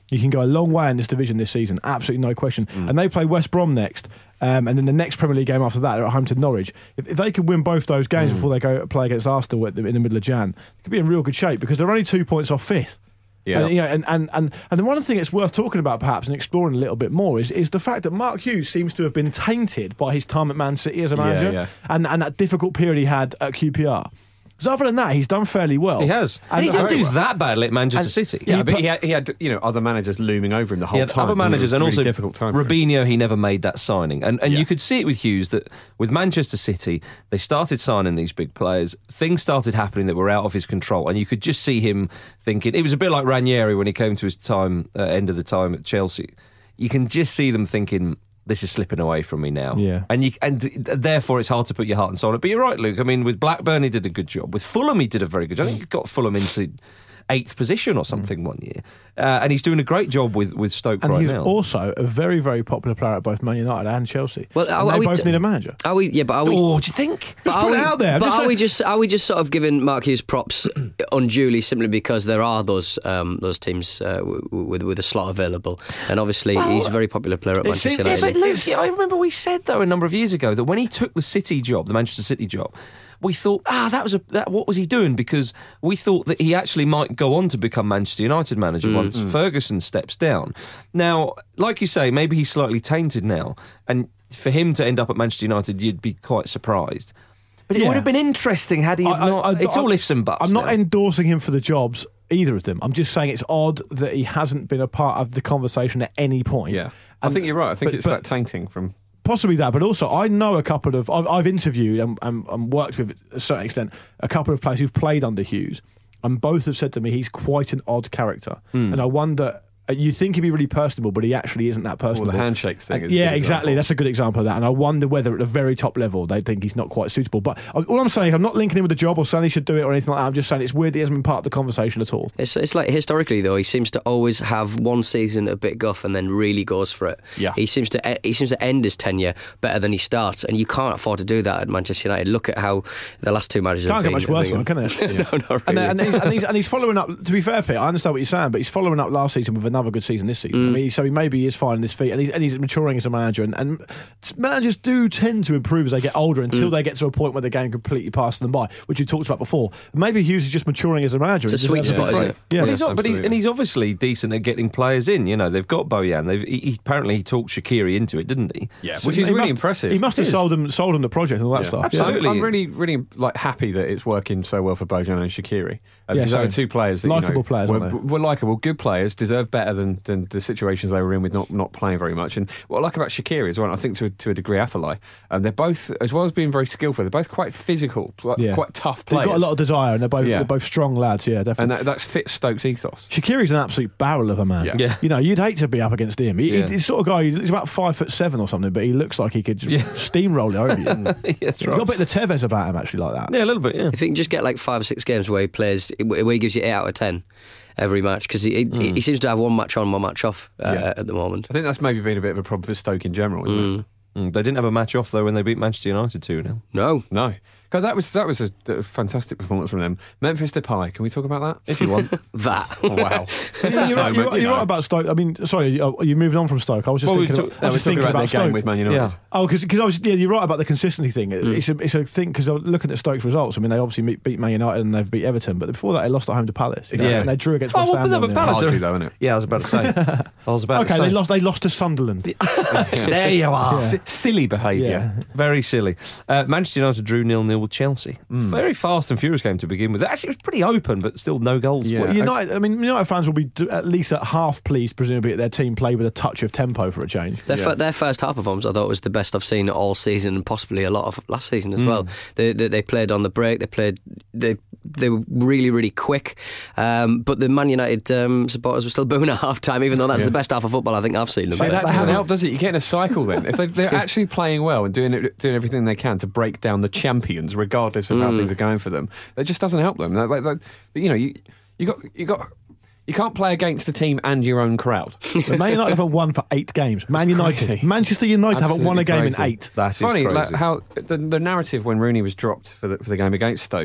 You can go a long way in this division this season, absolutely no question. Mm. And they play West Brom next, um, and then the next Premier League game after that, they're at home to Norwich. If, if they could win both those games Mm. before they go play against Arsenal at the, in the middle of Jan, they could be in real good shape because they're only two points off fifth. Yeah. And, you know, and, and, and, and the one thing that's worth talking about perhaps and exploring a little bit more is, is the fact that Mark Hughes seems to have been tainted by his time at Man City as a manager Yeah, yeah. And, and that difficult period he had at Q P R. Because other than that, he's done fairly well. He has. And he didn't do that badly at Manchester And- City. Yeah, He but put- he had, he had, you know, other managers looming over him the whole He had time. other managers, It and was a also really difficult time. for him. Robinho, he never made that signing. And and Yeah. you could see it with Hughes that with Manchester City, they started signing these big players. Things started happening that were out of his control. And you could just see him thinking, it was a bit like Ranieri when he came to his time, uh, end of the time at Chelsea. You can just see them thinking, this is slipping away from me now. Yeah. And you, and th- therefore it's hard to put your heart and soul on it. But you're right, Luke. I mean, with Blackburn, he did a good job. With Fulham, he did a very good job. I think he got Fulham into eighth position or something one year. Uh, and he's doing a great job with, with Stoke And right he's now. also a very, very popular player at both Man United and Chelsea. Well, And are, they are we both d- need a manager. Are we? Yeah, but are we? Oh, do you think? But Just are put we, it out there. I'm But just are saying- we just are we just sort of giving Mark Hughes props unduly simply because there are those um, those teams uh, w- with with a slot available, and obviously Well, he's a very popular player at it Manchester seems- Yeah, United. but Luke, yeah, I remember we said though a number of years ago that when he took the City job, the Manchester City job, we thought, ah, that was a that. What was he doing? Because we thought that he actually might go on to become Manchester United manager once Ferguson steps down. Now, like you say, maybe he's slightly tainted now, and for him to end up at Manchester United, you'd be quite surprised. But it Yeah. would have been interesting had he I- have I- not. I- it's all I- ifs and buts. I'm not now. endorsing him for the jobs, either of them. I'm just saying it's odd that he hasn't been a part of the conversation at any point. Yeah. I And- think you're right. I think but- it's but- that tainting from... Possibly that, but also I know a couple of I've, I've interviewed and, and, and worked with, to a certain extent, a couple of players who've played under Hughes, and both have said to me he's quite an odd character, Mm. and I wonder. uh, You think he'd be really personable, but he actually isn't that personable. Well, the handshakes thing And- is a yeah, good exactly. example. That's a good example of that. And I wonder whether at the very top level they think he's not quite suitable. But uh, all I'm saying, I'm not linking him with the job or saying he should do it or anything like that. I'm just saying it's weird he hasn't been part of the conversation at all. It's, it's like historically though, he seems to always have one season a bit guff and then really goes for it. Yeah. He seems to e- he seems to end his tenure better than he starts, and you can't afford to do that at Manchester United. Look at how the last two managers Can't have get been. much worse, have though, been- can it? no, not really. And, then- and, he's, and, he's, and he's following up, to be fair, Pete, I understand what you're saying, but he's following up last season with another good season this season. I mean, so he maybe is finding his feet, and he's, and he's maturing as a manager. And, and managers do tend to improve as they get older until Mm. they get to a point where the game completely passes them by, which we talked about before. Maybe Hughes is just maturing as a manager. It's a and sweet deserves spot, break. isn't it? Yeah. Well, he's, but he's, absolutely. and he's obviously decent at getting players in. You know, they've got Bojan. They've he, he- apparently he talked Shaqiri into it, didn't he? Yeah, So which is he really must- impressive. He must have It is. sold them, sold them the project and all that Yeah. stuff. Absolutely. I'm, I'm really, really like happy that it's working so well for Bojan and Shaqiri. Uh, Yeah, because they were same. two players that you Likeable know, players, were, aren't they? were likeable, good players, deserve better than, than the situations they were in with not, not playing very much. And what I like about Shaqiri as well, and I think to, to a degree Athalai, um, they're both, as well as being very skillful, they're both quite physical, quite, Yeah. quite tough They've players. got a lot of desire, and they're both, Yeah. they're both strong lads, yeah, definitely. and that, that's fit Stokes' ethos. Shaqiri's an absolute barrel of a man. Yeah. Yeah. You know, you'd hate to be up against him. He, Yeah. He's the sort of guy, he's about five foot seven or something, but he looks like he could just Yeah. steamroll it over you. Yeah, that's He's right. got a bit of the Tevez about him, actually, like that. Yeah, a little bit. Yeah. If he can just get like five or six games where he plays, where he gives you eight out of ten every match, because he, he, he seems to have one match on, one match off uh, Yeah. at the moment. I think that's maybe been a bit of a problem for Stoke in general, isn't it? Mm, they didn't have a match off though when they beat Manchester United two nil. No, No. Because that was that was a, a fantastic performance from them. Memphis Depay, can we talk about that? If you want. that. Oh, wow. Yeah, you're right, you're, Moment, right, you you're know. right about Stoke. I mean, sorry, are you moving on from Stoke? I was just Well, we thinking, talk- about, No, I we're was just talking thinking about about their game Stoke. with Man United. Yeah. Oh, because I was yeah, you're right about the consistency thing. It's a it's a thing because I was looking at Stoke's results. I mean, they obviously meet, beat Man United and they've beat Everton, but before that they lost at home to Palace. You know, Yeah. and they drew against Oh, West well, Ham. but one nil. Palace Hardly are- though, isn't it? Yeah, I was about to say. I was about Okay, to say. they lost. They lost to Sunderland. There you are. S- silly behaviour. Yeah. Very silly. Uh, Manchester United drew nil nil with Chelsea. Very fast and furious game to begin with. Actually, it was pretty open, but still no goals. Yeah. Well, United, I mean, United fans will be d- at least at half pleased, presumably, that their team played with a touch of tempo for a change. Their, fir- their first half performance, I thought, was the best I've seen all season, and possibly a lot of last season as well. They, they they played on the break. They played. They they were really really quick. Um, but the Man United um, supporters were still booing at half time, even though that's the best half of football I think I've seen them. See, that They doesn't haven't- help, does it? You get in a cycle then. If they've, they're actually playing well and doing it, doing everything they can to break down the champions, regardless of how things are going for them, that just doesn't help them. Like, like, like, you know, you you got you got. You can't play against the team and your own crowd. But Man United haven't won for eight games. Man United, crazy. Manchester United haven't won a game Absolutely in crazy. eight. That It's is funny crazy. like, how the, the narrative when Rooney was dropped for the, for the game against Stoke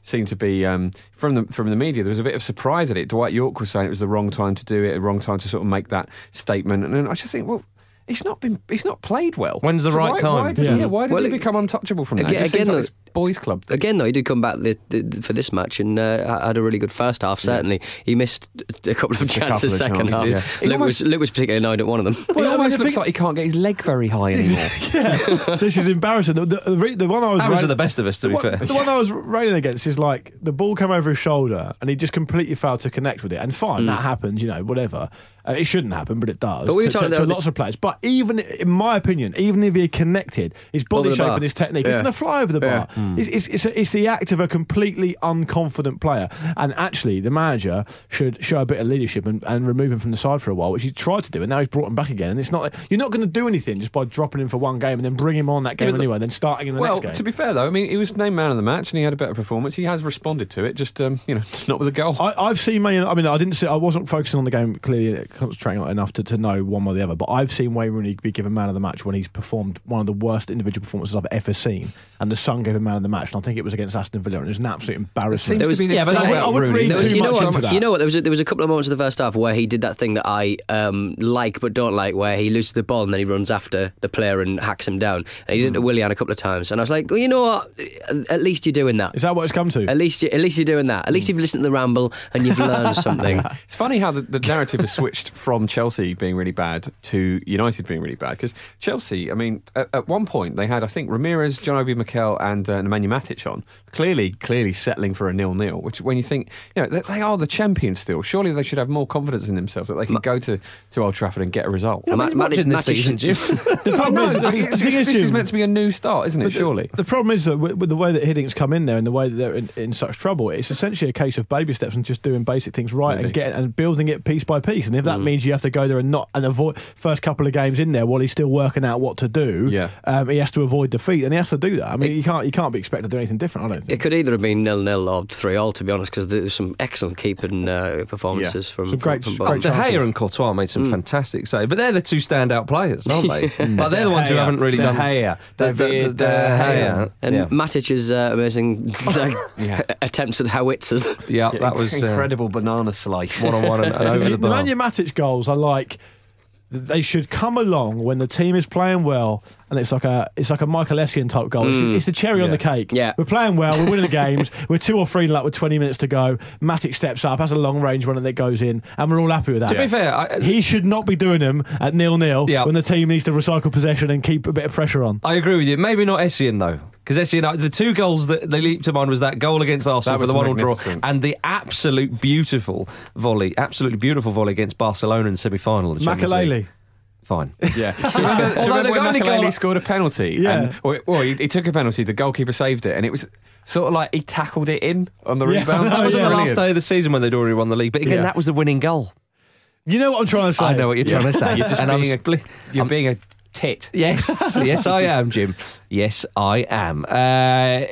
seemed to be um, from the from the media. There was a bit of surprise at it. Dwight York was saying it was the wrong time to do it, the wrong time to sort of make that statement. And I just think, well, he's not been, he's not played well. When's the so right why, time? Why does, Yeah. he, why does Well, he it- become untouchable from that? Again, It just seems again like though- this boys' club thing. Again, though, he did come back the, the, for this match and uh, had a really good first half, certainly. He missed a couple of Just a chances couple of second half. chances, yeah. He Luke, almost- was, Luke was particularly annoyed at one of them. Well, it I almost mean, looks the like he can't get his leg very high anymore. Yeah, this is embarrassing. The, the, the, the one I was Harris rail- are the best of us, to the be one, fair. The one I was railing against is like the ball came over his shoulder and he just completely failed to connect with it. And fine, that happens, you know, whatever. Uh, it shouldn't happen, but it does. But we were to, talking to, to about- lots of players. But even in my opinion, even if he had connected, his body Over the shape bar. and his technique, Yeah. it's going to fly over the bar. Yeah. It's, it's, it's, a, it's the act of a completely unconfident player. And actually, the manager should show a bit of leadership and, and remove him from the side for a while, which he tried to do, and now he's brought him back again. And it's not you're not going to do anything just by dropping him for one game and then bring him on that game Yeah, but the- anyway, and then starting in the Well, next game. to be fair though, I mean, he was named man of the match and he had a better performance. He has responded to it, just um, you know, not with a goal. I, I've seen Man. I mean, I didn't see. I wasn't focusing on the game clearly, concentrating on it enough to, to know one way or the other. But I've seen Wayne Rooney be given man of the match when he's performed one of the worst individual performances I've ever seen. And the Sun gave him man of the match, and I think it was against Aston Villa, and it was an absolute embarrassment. There seems to be this yeah, but thing I- about I would Rooney. read There was, too you know much what? into that. You know what? There was a, there was a couple of moments in the first half where he did that thing that I um, like but don't like, where he loses the ball and then he runs after the player and hacks him down. And he did it to Willian a couple of times, and I was like, well, you know what? At least you're doing that. Is that what it's come to? At least, you, at least you're doing that. At least you've listened to the ramble and you've learned something. It's funny how the, the narrative has switched from Chelsea being really bad to United being really bad. Because Chelsea, I mean, at, at one point they had, I think, Ramirez, John Obi Mikel, and uh, Nemanja Matic on, clearly, clearly settling for a nil-nil. Which, when you think, you know, they, they are the champions still. Surely they should have more confidence in themselves that they can go to, to Old Trafford and get a result. Yeah, Well, Ma- imagine Matic- this season, Jim. The problem No, is, the, but the it's- thing is, this is Jim, meant to be a new start, isn't it? But the- Surely. The problem is that with, with the way that Hiddings come in there and the way that they're in, in such trouble, it's essentially a case of baby steps and just doing basic things right Maybe. and getting and building it piece by piece. And if that Mm. means you have to go there and not and avoid first couple of games in there while he's still working out what to do, Yeah. um, he has to avoid defeat and he has to do that. I mean, you can't you can't be expected to do anything different. I don't think. It could either have been nil-nil or three-all, to be honest, because there's some excellent keeping uh, performances Yeah. from, Some great- from, from great both. De Gea and Courtois made some fantastic saves, but they're the two standout players, aren't they? Like they're the ones who Gea, haven't really De done Gea, the, the, the, David De De Gea. And yeah. Matic's uh, amazing Yeah. attempts at howitzers. yeah, that was uh, incredible banana slice. one on one and, and over the the bar. Nemanja Matic goals are like they should come along when the team is playing well, and it's like a it's like a Michael Essien type goal. It's, Mm. it's the cherry on Yeah. the cake. Yeah. We're playing well, we're winning the games, we're two or three like with twenty minutes to go. Matic steps up, has a long range run and it goes in, and we're all happy with that. To be fair, I, He should not be doing them at nil nil Yeah. when the team needs to recycle possession and keep a bit of pressure on. I agree with you. Maybe not Essien though, because Essien, the two goals that they leaped to mind was that goal against Arsenal That for the was one-all draw, magnificent. and the absolute beautiful volley, absolutely beautiful volley against Barcelona in the semi-final of the Champions League. Makaleli. Fine. Yeah. Do you remember, do you Although remember the when only Makaleli goal- scored a penalty? Yeah. And, or, or he, he took a penalty, the goalkeeper saved it, and it was sort of like he tackled it in on the Yeah. rebound. That That was Oh, yeah. on the last brilliant. day of the season when they'd already won the league. But again, Yeah. that was the winning goal. You know what I'm trying to say? I know what you're trying to say. You're just and I'm being a- split. You're I'm- being a tit. Yes, yes, I am, Jim. Yes, I am. Uh,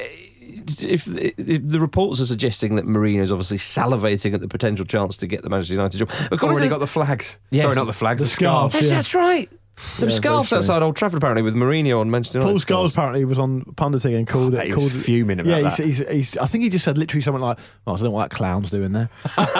if, if the reports are suggesting that Mourinho's obviously salivating at the potential chance to get the Manchester United job, according Already to- got the flags. Yes. Sorry, not the flags, The the, scarves. scarves. That's, Yeah. that's right. There were Yeah, scarves very outside Old Trafford apparently with Mourinho on Manchester United. Paul Scholes scarves. apparently was on punditting and called bet it. he Called was it- fuming about yeah, that. He's, he's, he's, I think he just said literally something like, "Oh, I don't know what that clown's doing there."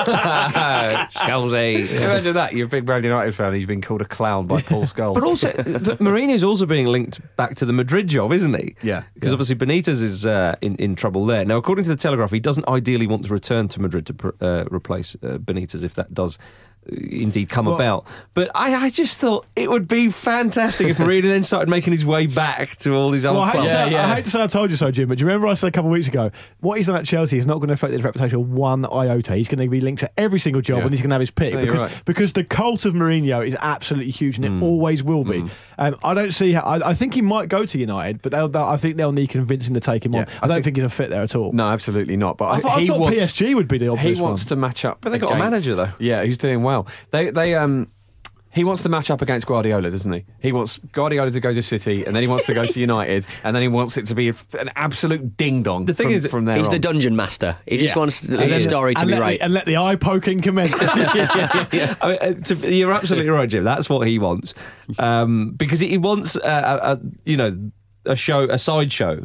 Scalesy. Imagine that. You're a big Man United fan. He's been called a clown by Paul Scholes. But also, but Mourinho's also being linked back to the Madrid job, isn't he? Yeah, Because yeah. obviously Benitez is uh, in, in trouble there. Now, according to the Telegraph, he doesn't ideally want to return to Madrid to pr- uh, replace uh, Benitez if that does uh, indeed come Well- about. But I, I just thought it would be fantastic if Mourinho then started making his way back to all these old Well, I, hate clubs. to say, I hate to say I told you so, Jim, but do you remember I said a couple of weeks ago, what he's done at Chelsea is not going to affect his reputation one iota. He's going to be linked to every single job Yeah. and he's going to have his pick No, you're because, right. because the cult of Mourinho is absolutely huge and Mm. it always will be. Um, I don't see how. I, I think he might go to United, but they'll, they'll, I think they'll need convincing to take him on. Yeah, I, I don't think- think, he's a fit there at all. No, absolutely not. But I, thought, he I thought wants, P S G would be the obvious He wants one. to match up. But they got a against- manager, though. Yeah, who's doing well. They they um. He wants to match up against Guardiola, doesn't he? He wants Guardiola to go to City, and then he wants to go to United, and then he wants it to be a, an absolute ding dong. The thing from, is, from there He's on. the dungeon master. He just Yeah. wants the And then- story to and be let right. The, and let the eye poking commence. I mean, uh, to, you're absolutely right, Jim. That's what he wants, um, because he wants a, a, a you know a show, a side show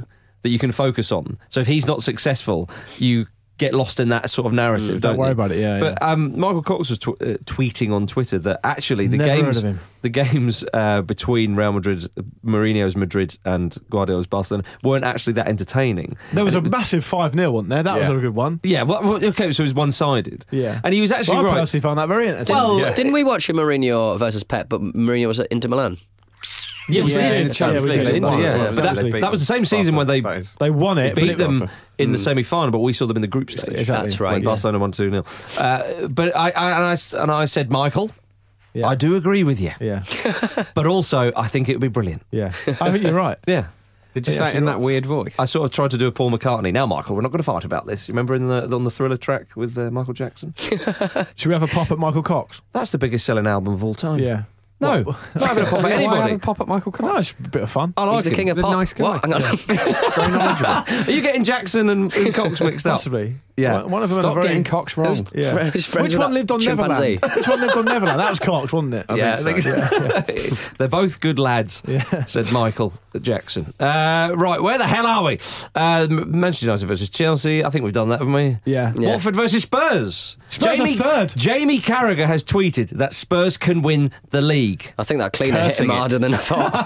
that you can focus on. So if he's not successful, you get lost in that sort of narrative. Mm, don't don't worry you? about it, yeah, But yeah. Um, Michael Cox was tw- uh, tweeting on Twitter that actually the Never heard games, of him. the games uh, between Real Madrid, Mourinho's Madrid, and Guardiola's Barcelona weren't actually that entertaining. There was a And it- massive five nil, wasn't there? That was Yeah. a good one. Yeah, well, well, okay, so it was one-sided. Yeah. And he was actually Well, I right. personally found that very entertaining. Well, didn't we watch a Mourinho versus Pep, but Mourinho was at Inter Milan? Yes, Yeah, we yeah, did. yeah, Champions we League, did. Inter, yeah. Yeah, But that, they beat that was the same season when they They won it, beat but it- them in the Mm. semi-final, but we saw them in the group stage. Exactly. That's right, When yeah. Barcelona won two nil. Uh, but I, I, and I s- and I said, Michael, I do agree with you. Yeah. But also, I think it would be brilliant. Yeah. I think you're right. Yeah. Did you Yeah, say I it feel in right. that weird voice? I sort of tried to do a Paul McCartney. Now, Michael, we're not going to fight about this. You remember in the on the Thriller track with uh, Michael Jackson? Should we have a pop at Michael Cox? That's the biggest selling album of all time. Yeah. No, not having a pop at Why anybody. have a pop at Michael Cox? No, it's a bit of fun. I like He's the him. king of He's a pop. nice guy. What? Hang on. Very knowledgeable. Are you getting Jackson and, and Cox mixed up? Possibly. Yeah. One, one of them Stop had a very, getting Cox wrong. Who's Yeah. friends- who's friends Which with one that lived on chimpanzee? Neverland? Which one lived on Neverland? That was Cox, wasn't it? Yeah, I think so. so. They're both good lads, said Michael Jackson. Uh, right, where the hell are we? Uh, Manchester United versus Chelsea. I think we've done that, haven't we? Yeah. Yeah. Watford versus Spurs. Spurs are third. Jamie Carragher has tweeted that Spurs can win the league. I think that cleaner hit Cursing him it. harder than I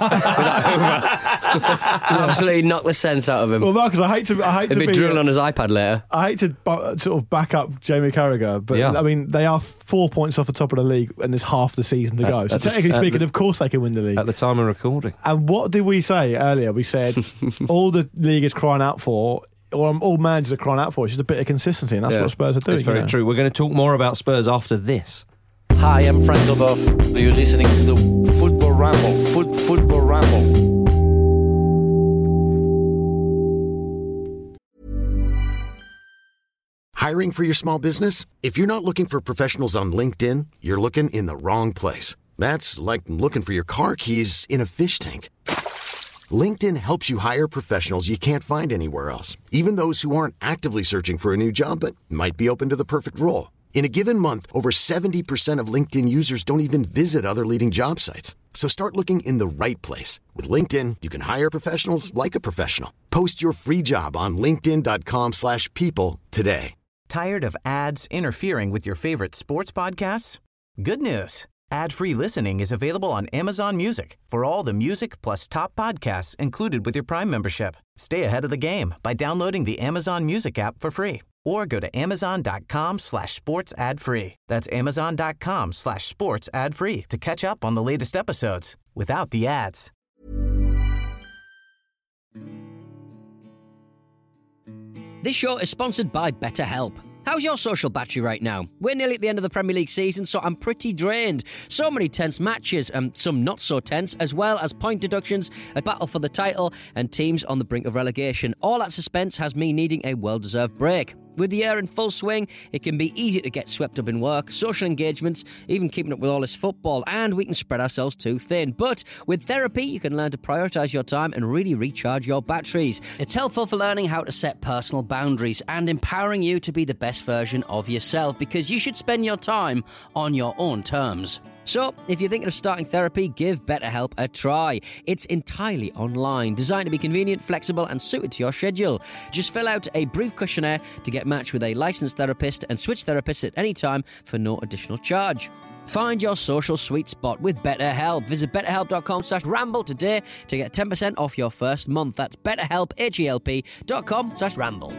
thought. Absolutely knocked the sense out of him. Well, Marcus, I hate to. I hate He'll to be be. drilling on his iPad later. I hate to bu- sort of back up Jamie Carragher, but Yeah. I mean they are four points off the top of the league, and there's half the season to At- go. So at the- technically at speaking, the- of course they can win the league. At the time of recording. And what did we say earlier? We said all the league is crying out for, or all managers are crying out for, is just a bit of consistency, and that's Yeah. what Spurs are doing. It's very you know? true. We're going to talk more about Spurs after this. Hi, I'm Frank Leboeuf. You're listening to the Football Ramble. Foot, football Ramble. Hiring for your small business? If you're not looking for professionals on LinkedIn, you're looking in the wrong place. That's like looking for your car keys in a fish tank. LinkedIn helps you hire professionals you can't find anywhere else, even those who aren't actively searching for a new job but might be open to the perfect role. In a given month, over seventy percent of LinkedIn users don't even visit other leading job sites. So start looking in the right place. With LinkedIn, you can hire professionals like a professional. Post your free job on linkedin.com slash people today. Tired of ads interfering with your favorite sports podcasts? Good news. Ad-free listening is available on Amazon Music for all the music plus top podcasts included with your Prime membership. Stay ahead of the game by downloading the Amazon Music app for free or go to amazon.com slash sports ad free. That's amazon.com slash sports ad free to catch up on the latest episodes without the ads. This show is sponsored by BetterHelp. How's your social battery right now? We're nearly at the end of the Premier League season, so I'm pretty drained. So many tense matches, and some not so tense, as well as point deductions, a battle for the title, and teams on the brink of relegation. All that suspense has me needing a well-deserved break. With the year in full swing, it can be easy to get swept up in work, social engagements, even keeping up with all this football, and we can spread ourselves too thin. But with therapy, you can learn to prioritise your time and really recharge your batteries. It's helpful for learning how to set personal boundaries and empowering you to be the best version of yourself, because you should spend your time on your own terms. So, if you're thinking of starting therapy, give BetterHelp a try. It's entirely online, designed to be convenient, flexible, and suited to your schedule. Just fill out a brief questionnaire to get matched with a licensed therapist and switch therapists at any time for no additional charge. Find your social sweet spot with BetterHelp. Visit betterhelp.com slash ramble today to get ten percent off your first month. That's betterhelp, H-E-L-P dot com slash ramble.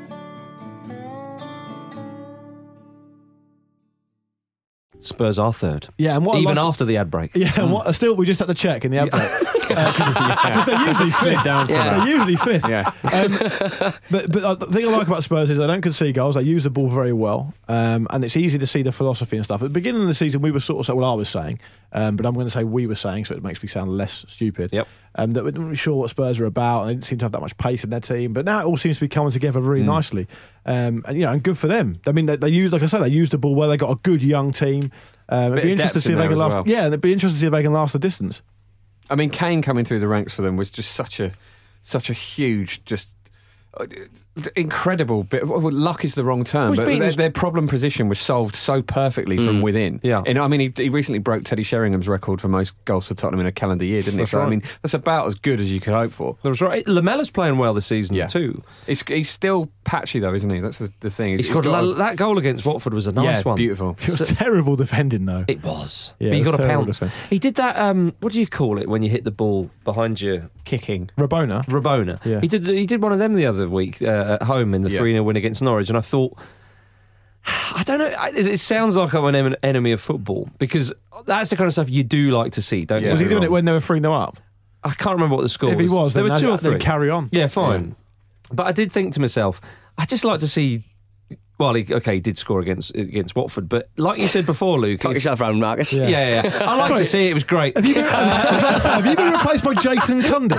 Spurs are third. Yeah, and what I even like- after the ad break. Yeah, and what, still, we just had to check in the ad break. Because they're usually Slid fifth. down to that. They're usually fifth. Yeah. Um, but, but the thing I like about Spurs is they don't concede goals. They use the ball very well. Um, and it's easy to see the philosophy and stuff. At the beginning of the season, we were sort of saying, well, I was saying, um, but I'm going to say we were saying, so it makes me sound less stupid. Yep. Um, that we weren't really sure what Spurs are about, and they didn't seem to have that much pace in their team. But now it all seems to be coming together really Mm. nicely. Um, and, you know, and good for them. I mean, they, they use, like I said, they used the ball well. They got a good young team. Um, it'd Bit be of interesting to depth see in if they there can as last. well. Yeah, and it'd be interesting to see if they can last the distance. I mean, Kane coming through the ranks for them was just such a, such a huge, just. incredible bit. Well, luck is the wrong term, Was but beaten- their, their problem position was solved so perfectly from Mm. within. Yeah. And I mean, he, he recently broke Teddy Sheringham's record for most goals for Tottenham in a calendar year, didn't he? That's So I right. mean, that's about as good as you could hope for. That's right. Lamella's playing well this season Yeah. too. He's, he's still patchy though, isn't he? That's the, the thing. He He's scored got la- a- that goal against Watford was a nice yeah, one. beautiful. It was terrible defending, though. It was. Yeah, but it you was got to terrible pounce. defending. He did that. Um, what do you call it when you hit the ball behind you? Kicking. Rabona. Rabona. Yeah. He did. He did one of them the other week uh, at home in the Yeah. three nil win against Norwich, and I thought, I don't know. I- It sounds like I'm an em- enemy of football because that's the kind of stuff you do like to see, don't you? Was he doing it when they were three nil up? I can't remember what the score If was. he was, there then were two that- or three. then carry on. Yeah, fine. But I did think to myself, I just like to see. Well, he, okay, he did score against against Watford, but like you said before, Luke, Talk if- yourself around, Marcus. yeah, yeah, yeah. I like to Sorry. see it. It was great. Have you been, have you been replaced by Jason Cundy?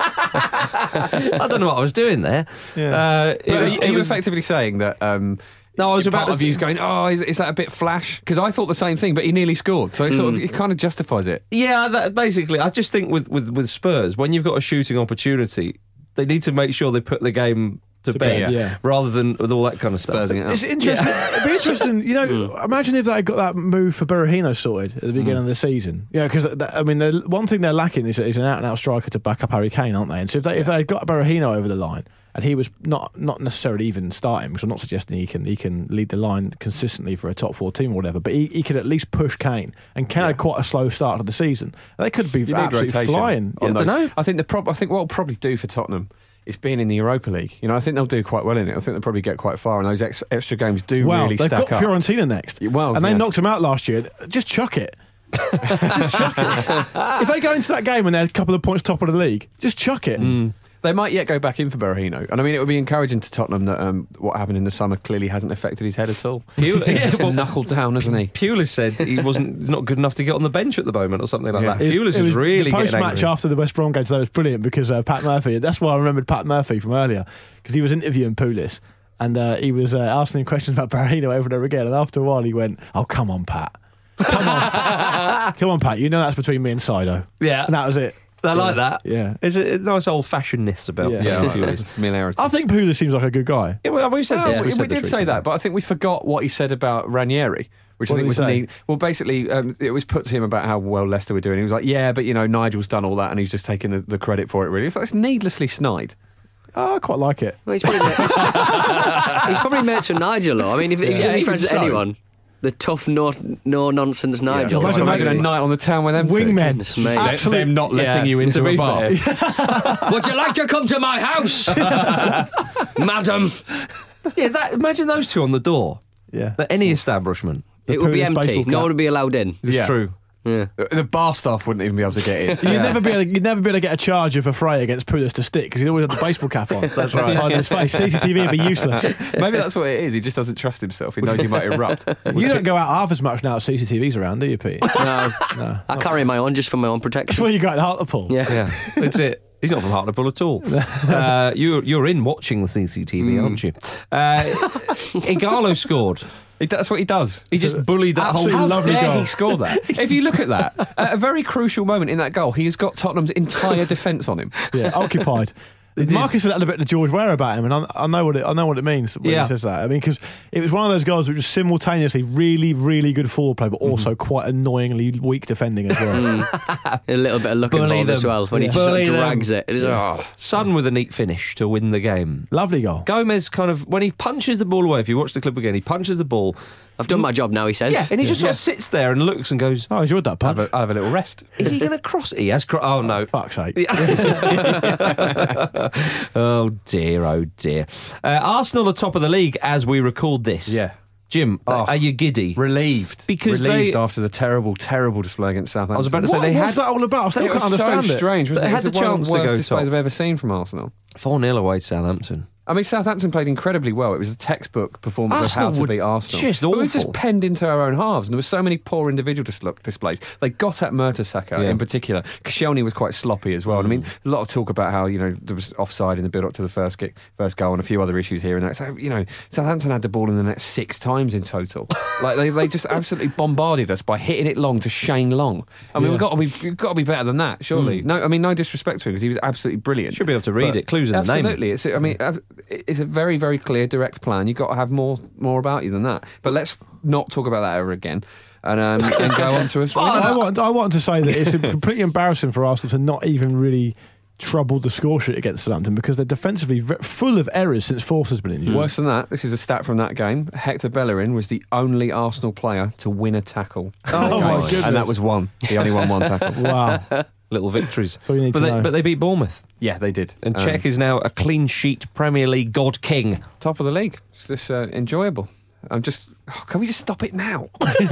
I don't know what I was doing there. Yeah. Uh, it But was, are you, it are you was effectively saying that? Um, No, I was about part to of say- you's going, oh, is, is that a bit flash? Because I thought the same thing, but he nearly scored, so it sort of it kind of justifies it. Yeah, that, basically, I just think with, with, with Spurs, when you've got a shooting opportunity, they need to make sure they put the game to, To bed, bed, yeah. rather than with all that kind of stuff. Spursing it up. It's interesting. It'd be interesting. You know, imagine if they got that move for Berahino sorted at the beginning of the season. Yeah, because I mean, the one thing they're lacking is, is an out-and-out striker to back up Harry Kane, aren't they? And so if they if they got Berahino over the line, and he was not not necessarily even starting, because I'm not suggesting he can he can lead the line consistently for a top four team or whatever, but he, he could at least push Kane. And Kane had quite a slow start to the season. They could be You need absolutely rotation flying. on I those. don't know. I think the prob- I think what will probably do for Tottenham is being in the Europa League. You know, I think they'll do quite well in it. I think they'll probably get quite far, and those ex- extra games do Well, really they've stack got up. Fiorentina next. Well, and they yeah. knocked him out last year. Just chuck it. Just chuck it. If they go into that game and they're a couple of points top of the league, just chuck it. Mm. They might yet go back in for Berahino. And I mean, it would be encouraging to Tottenham that um, what happened in the summer clearly hasn't affected his head at all. Pul- He's yeah, well, knuckled down, hasn't he? Pulis said he wasn't he's not good enough to get on the bench at the moment or something like Yeah. that. It Pulis it was really the getting post-match angry. after the West Brom game today was brilliant because uh, Pat Murphy, that's why I remembered Pat Murphy from earlier, because he was interviewing Pulis and uh, he was uh, asking him questions about Berahino over and over again, and after a while he went, oh, come on, Pat. Come on. Come on, Pat. You know that's between me and Sido. Yeah. And that was it. I like Yeah. that. Yeah. There's a nice old-fashionedness about Yeah. Yeah, I like Pulis. that. Familiarity. I think Pulis seems like a good guy. Yeah, well, we said No, this. we, said we this did say recently. that, but I think we forgot what he said about Ranieri, which What I think did was he say? neat. Well, basically, um, it was put to him about how well Leicester were doing. He was like, "Yeah, but you know, Nigel's done all that, and he's just taking the, the credit for it." Really, it's like it's needlessly snide. Oh, I quite like it. Well, he's, probably mates, he's probably mates with Nigel, though. I mean, if he's Yeah, going to be even friends with so. anyone, the tough, no, no nonsense Nigel. Imagine, imagine a night on the town with them two. Wingmen. Goodness me. Let- Absolute- them not letting Yeah, you to into be a bar. fair. Would you like to come to my house, madam? Yeah, that, imagine those two on the door. Yeah. At any establishment. It would be Pulis empty. baseball No cap. one would be allowed in. It's Yeah. true. Yeah. The, the bar staff wouldn't even be able to get in. You'd never be able, you'd never be able to get a charge of a Frey against Pulis to stick because he'd always have the baseball cap on. That's right. Behind his face. C C T V would be useless. Maybe that's what it is. He just doesn't trust himself. He knows he might erupt. You don't go out half as much now as C C T V's around, do you, Pete? No. No. I carry my own just for my own That's protection. where you go at Hartlepool. Yeah. Yeah, that's it. He's not from Hartlepool at all. Uh, you're you're in watching the C C T V, aren't you? Uh, Igalo scored. He, that's what he does. He just bullied that whole. absolutely How lovely dare goal. he score that? If you look at that, at a very crucial moment in that goal, he has got Tottenham's entire defence on him. Yeah, occupied. Marcus said that a bit to George Ware about him, and I, I know what it, I know what it means when Yeah. he says that. I mean, because it was one of those goals which was simultaneously really, really good forward play, but also quite annoyingly weak defending as well. A little bit of luck Bully involved as them. well when Yeah. he just Bully sort of them. drags it. It is, oh. Son with a neat finish to win the game. Lovely goal. Gomez kind of when he punches the ball away. If you watch the clip again, he punches the ball. I've done my job now, he says. Yeah, and he just sort of sits there and looks and goes, Oh, I enjoyed that I'll punch. have a, I'll have a little rest. "Is he going to cross it?" He has. Cro- oh no! Fuck's sake. Oh dear! Oh dear! Uh, Arsenal are top of the league as we record this. Yeah. Jim, Oh. are you giddy? Relieved. Because Relieved they- after the terrible, terrible display against Southampton. I was about to say What, they what's had that all about? I still It can't was understand so it. strange, wasn't They it? had It was the one of chance the to worst go displays top. I've ever seen from Arsenal. four nil away to Southampton. I mean, Southampton played incredibly well. It was a textbook performance Arsenal of how to were beat Arsenal. just But we were awful. just penned into our own halves, and there were so many poor individual dis- displays. They got at Mertesacker Yeah. in particular. Koscielny was quite sloppy as well. And I mean, a lot of talk about how, you know, there was offside in the build-up to the first kick, first goal, and a few other issues here and there. So, you know, Southampton had the ball in the net six times in total. Like they, they just absolutely bombarded us by hitting it long to Shane Long. I mean, Yeah. we've got to be, we've got to be better than that, surely. Mm. No, I mean, no disrespect to him because he was absolutely brilliant. Should be able to read But it. Clues in the name. Absolutely. It's, I mean, uh, it's a very, very clear, direct plan. You've got to have more more about you than that. But let's not talk about that ever again. And, um, and go on to us. I, want, I want to say that it's completely embarrassing for Arsenal to not even really trouble the score sheet against Southampton because they're defensively v- full of errors since Forster's been in use. Worse than that, this is a stat from that game. Hector Bellerin was the only Arsenal player to win a tackle. Oh, my goodness. And that was one. He only won one tackle. Wow. Little victories. So you need but, to they, know. but they beat Bournemouth. Yeah, they did. And Um, Czech is now a clean sheet Premier League God King. Top of the league. It's just uh, enjoyable. I'm just... Oh, can we just stop it now?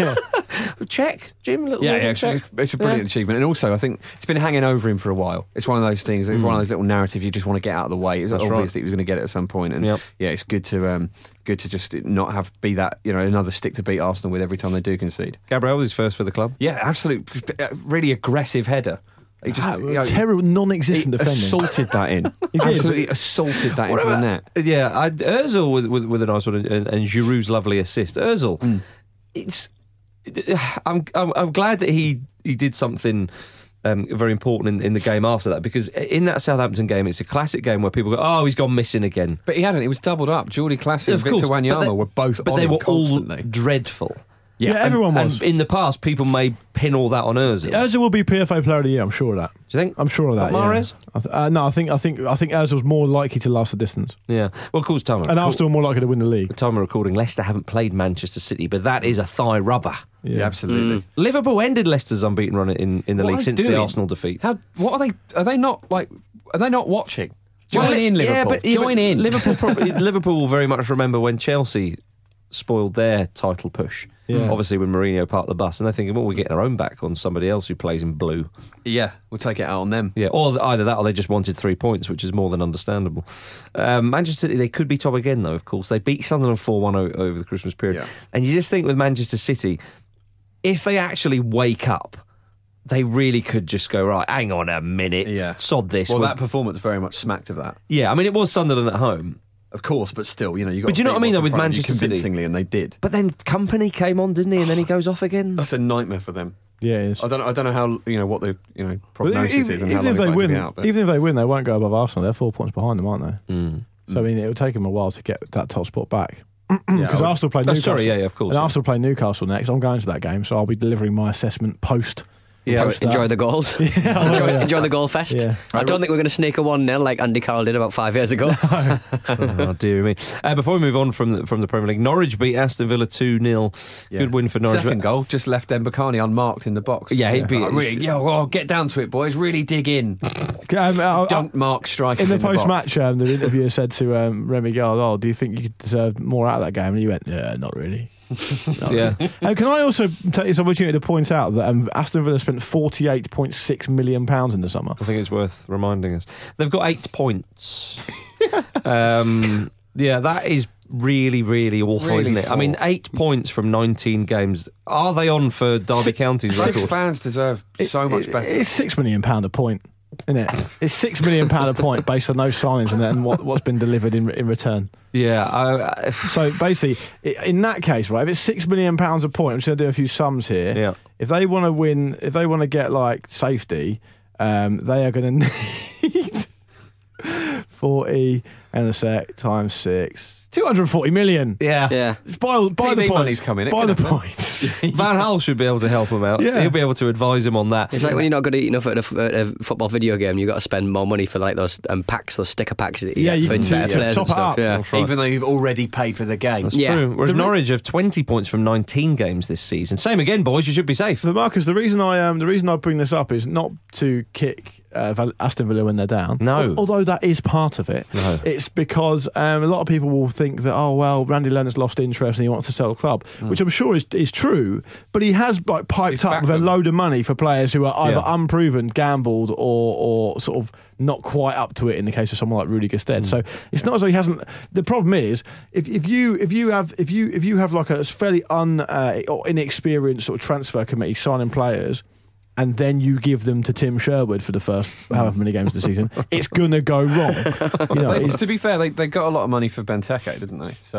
Czech, Jim, a little Yeah, bit yeah, of it's, Czech. it's a brilliant Yeah. achievement. And also, I think it's been hanging over him for a while. It's one of those things, it's Mm. one of those little narratives you just want to get out of the way. It's That's obvious right. that he was going to get it at some point. And Yep. yeah, it's good to um, good to just not have be that, you know, another stick to beat Arsenal with every time they do concede. Gabriel is first for the club. Yeah, absolute, uh, really aggressive header. He just Ah, you know, terrible, non-existent he defending. assaulted that in. He did. Absolutely assaulted that What into the about- net. Yeah, I, Ozil with, with with a nice one, and, and Giroud's lovely assist. Ozil, Mm. it's. I'm, I'm I'm glad that he he did something um, very important in, in the game after that, because in that Southampton game, it's a classic game where people go, "Oh, he's gone missing again." But he hadn't. He was doubled up. Geordie Classic and Of course, Victor but Wanyama they- were both but on they him were constantly. all dreadful. Yeah, and- everyone was. And in the past, people may pin all that on Ozil. Ozil will be P F A Player of the Year. I'm sure of that. Do you think? I'm sure of that. Not Mahrez? Yeah. I th- uh, no, I think I think I think Ozil's more likely to last the distance, Yeah. Well, of course, time. and Arsenal are more likely to win the league. Time of recording, Leicester haven't played Manchester City, but that is a thigh rubber. Yeah, absolutely. Liverpool ended Leicester's unbeaten run in, in the What league are they since the doing? Arsenal defeat. How? What are they? Are they not like? Are they not watching? Join Well, in, Liverpool. Yeah, but yeah, Join but in. Liverpool, probably, Liverpool will very much remember when Chelsea spoiled their title push. Yeah. Obviously, when Mourinho parked the bus, and they're thinking, well, we're getting our own back on somebody else who plays in blue. Yeah, we'll take it out on them. Yeah, or either that or they just wanted three points, which is more than understandable. Um, Manchester City, they could be top again, though, of course. They beat Sunderland four one o- over the Christmas period. Yeah. And you just think with Manchester City, if they actually wake up, they really could just go, right, hang on a minute, Yeah. sod this. Well, We're- that performance very much smacked of that. yeah, I mean, it was Sunderland at home. Of course, but still, you know, you got. But do you know what I mean, though, with Manchester City? convincingly, and they did. But then Company came on, didn't he? And then he goes off again. That's a nightmare for them. Yeah, it is. I don't. I don't know how you know what the you know But prognosis even, is and how even long if they it's likely to win, be out. But even if they win, they won't go above Arsenal. They're four points behind them, aren't they? Mm. So I mean, it will take them a while to get that top spot back. Yeah, Because I would- Arsenal play Oh, Newcastle. sorry, yeah, yeah, of course, And yeah. Arsenal play Newcastle next. I'm going to that game, so I'll be delivering my assessment post. Yeah, post that. enjoy the goals. Yeah, enjoy, yeah. enjoy the goal fest. Yeah. I don't think we're going to sneak a one nil like Andy Carroll did about five years ago. Oh, dear me. Uh, before we move on from the, from the Premier League, Norwich beat Aston Villa two nil. Yeah. Good win for Norwich. Second goal just left Mbakani unmarked in the box. Yeah, he'd be- Oh, really, yeah, well, get down to it, boys. Really dig in. Um, I- I- Don't mark strikers in the in the box. post-match, um, the interviewer said to um, Remy Gard, "Oh, do you think you deserved more out of that game?" And he went, "Yeah, not really." Not Yeah. really. Uh, can I also take this opportunity to point out that um, Aston Villa spent forty-eight point six million pounds in the summer? I think it's worth reminding us. They've got eight points. um, yeah, that is really, really awful, Really isn't it? I mean, poor. eight points from nineteen games. Are they on for Derby County's Six record? fans deserve so much It- better. It's six million pound a point, isn't it? It's six million pound a point based on those signings and then what, what's been delivered in in return. Yeah. I, I, So basically, i- in that case, right, if it's six million pounds a point, I'm just going to do a few sums here. Yeah. If they want to win, if they want to get like safety, um, they are going to need forty and a sec times six. two hundred forty million. yeah. yeah. Buy, buy T V the points. money's coming, it Buy can the happen. points. Van Gaal should be able to help him out. Yeah. He'll be able to advise him on that. It's like when you're not good at enough at a, f- at a football video game, you've got to spend more money for like those um, packs, those sticker packs that you Yeah, get you for can better to- players to and top it stuff. up. Yeah. That's right. Even though you've already paid for the game. That's Yeah. true. Whereas The- Norwich have twenty points from nineteen games this season. Same again, boys. You should be safe. But Marcus, the reason I um, the reason I bring this up is not to kick uh, Val- Aston Villa when they're down. No. Al- although that is part of it. No. It's because um, a lot of people will think that, oh well, Randy Leonard's lost interest and he wants to sell the club, which I'm sure is is true. But he has like piped He's up backed with a them. load of money for players who are either Yeah. unproven, gambled, or or sort of not quite up to it. In the case of someone like Rudy Gestede, so it's not as though he hasn't. The problem is if, if you if you have if you if you have like a fairly un uh, or inexperienced sort of transfer committee signing players, and then you give them to Tim Sherwood for the first however many games of the season, it's gonna go wrong. You know, They- it's- to be fair, they, they got a lot of money for Benteke, didn't they? So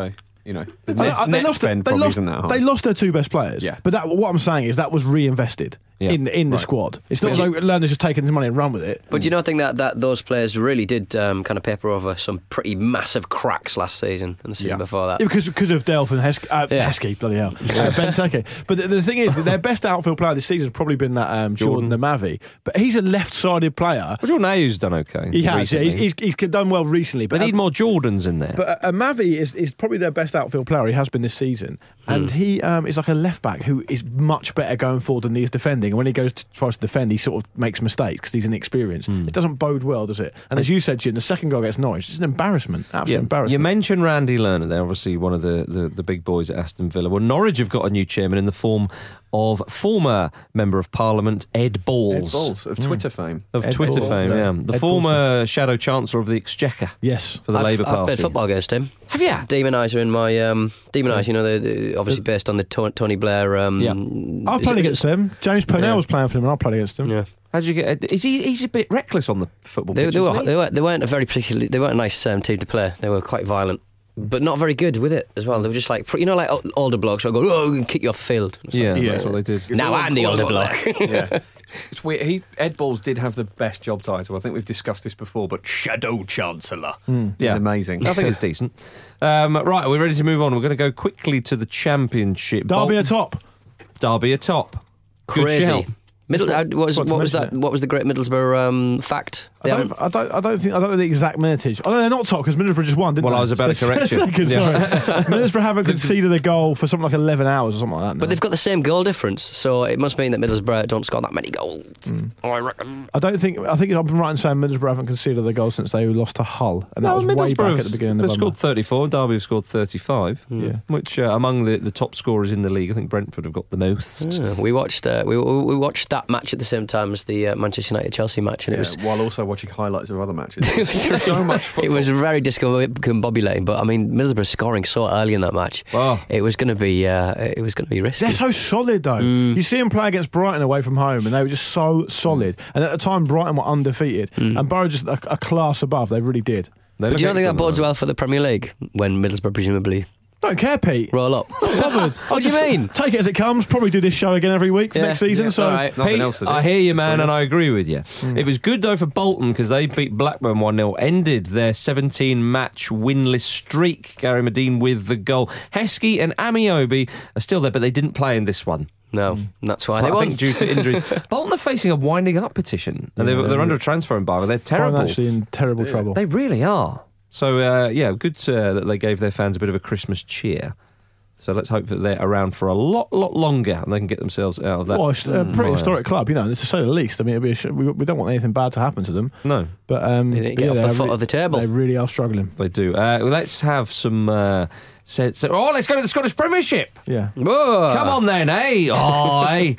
you know, the I- net, I- they net lost, spend they, probably lost, isn't that high. they lost their two best players. Yeah. But that, what I'm saying is that was reinvested Yeah. in in the Right. squad. It's not But as you- though Lerner's just taken his money and run with it. But do you not think that, that those players really did um, kind of paper over some pretty massive cracks last season and the season before that? Yeah, because because of Delph and Heskey, uh, Yeah. Heskey, bloody hell, uh, Benteke. But the, the thing is, that their best outfield player this season has probably been that um, Jordan Namavi. But he's a left-sided player. Well, Jordan Ayew's done okay. He has, yeah, recently. he's, he's, he's done well recently. But They need um, more Jordans in there. But uh, Mavi is, is probably their best outfield player. He has been this season. And he um, is like a left back who is much better going forward than he is defending. And when he goes to tries to defend, he sort of makes mistakes because he's inexperienced. It doesn't bode well, does it? And as you said, Jim, the second goal against Norwich, it's an embarrassment. Absolute Yeah. embarrassment. You mentioned Randy Lerner there, obviously one of the, the, the big boys at Aston Villa. Well, Norwich have got a new chairman in the form of former Member of Parliament Ed Balls. Ed Balls, of Twitter fame. Of Ed Twitter Balls, fame, there. yeah. Ed The Balls, former Shadow Chancellor of the Exchequer. Yes. For the I've, Labour I've Party. played football against him. Have you? Demoniser in my um, Demoniser, you know, the, the, obviously based on the to- Tony Blair. Um, Yeah. I've played against them. James Purnell Yeah. was playing for them, and I played against them. Yeah. How did you get? Is he? He's a bit reckless on the football They, pitch. they, isn't were, he? they, were, they weren't a very particularly. They weren't a nice um, team to play. They were quite violent, but not very good with it as well. They were just like, you know, like older blokes who go, oh, we can kick you off the field. It's Yeah, like, that's what they did. Now I'm the older bloke. yeah. It's weird. He, Ed Balls did have the best job title. I think we've discussed this before, but Shadow Chancellor Mm. is Yeah. amazing. I think it's decent. Um, right, are we ready to move on? We're going to go quickly to the Championship. Derby Bolton- atop. Derby atop. Good Crazy. shout. Middle, uh, what was, Forgot to what was that? mention What was the Great Middlesbrough um, fact? I don't, I don't. I don't think. I don't know the exact minutage. Oh, no, they're not top because Middlesbrough just won, didn't Well, they? I was about to They're correct you. second, Yeah. sorry. Middlesbrough haven't conceded a goal for something like eleven hours or something like that. But now. they've got the same goal difference, so it must mean that Middlesbrough don't score that many goals. Mm. I reckon. I don't think. I think I've been right in saying Middlesbrough haven't conceded a goal since they lost to Hull, and that No, was way Middlesbrough back at the beginning of they've November. scored thirty-four. Derby have scored thirty-five. Yeah. Which uh, among the, the top scorers in the league, I think Brentford have got the most. Yeah, we watched uh, we we watched that match at the same time as the uh, Manchester United Chelsea match, and Yeah, it was while also watching highlights of other matches. so much football. it was very discombobulating. But I mean, Middlesbrough scoring so early in that match, oh. it was going to be uh, it was going to be risky. They're so solid, though. Mm. You see them play against Brighton away from home, and they were just so solid. And at the time, Brighton were undefeated, and Borough just a, a class above. They really did. But do you not think that bodes well for the Premier League when Middlesbrough presumably Don't care, Pete. roll up? Bothered. What do you mean? Take it as it comes. Probably do this show again every week for Yeah. next season. Yeah, so all right. Nothing Pete, else to do. I hear you, man, That's and what I agree with you. It was good, though, for Bolton because they beat Blackburn one nil, ended their seventeen-match winless streak. Gary Medine with the goal. Heskey and Amiobi are still there, but they didn't play in this one. No, that's why I they won. think due to injuries. Bolton are facing a winding up petition, and Yeah, they're, they're they're under a transfer embargo. They're terrible. Financially in terrible trouble. They really are. So, uh, yeah, good uh, that they gave their fans a bit of a Christmas cheer. So let's hope that they're around for a lot, lot longer and they can get themselves out of that. Well, it's a pretty mire. historic club, you know, to say the least. I mean, it'd be a sh- we, we don't want anything bad to happen to them. No. But um, They didn't but get off the they're foot re- of the table. They really are struggling. They do. Uh, well, let's have some... Uh, so, so, oh, let's go to the Scottish Premiership. Yeah. Whoa. Come on then, eh? Oh, eh?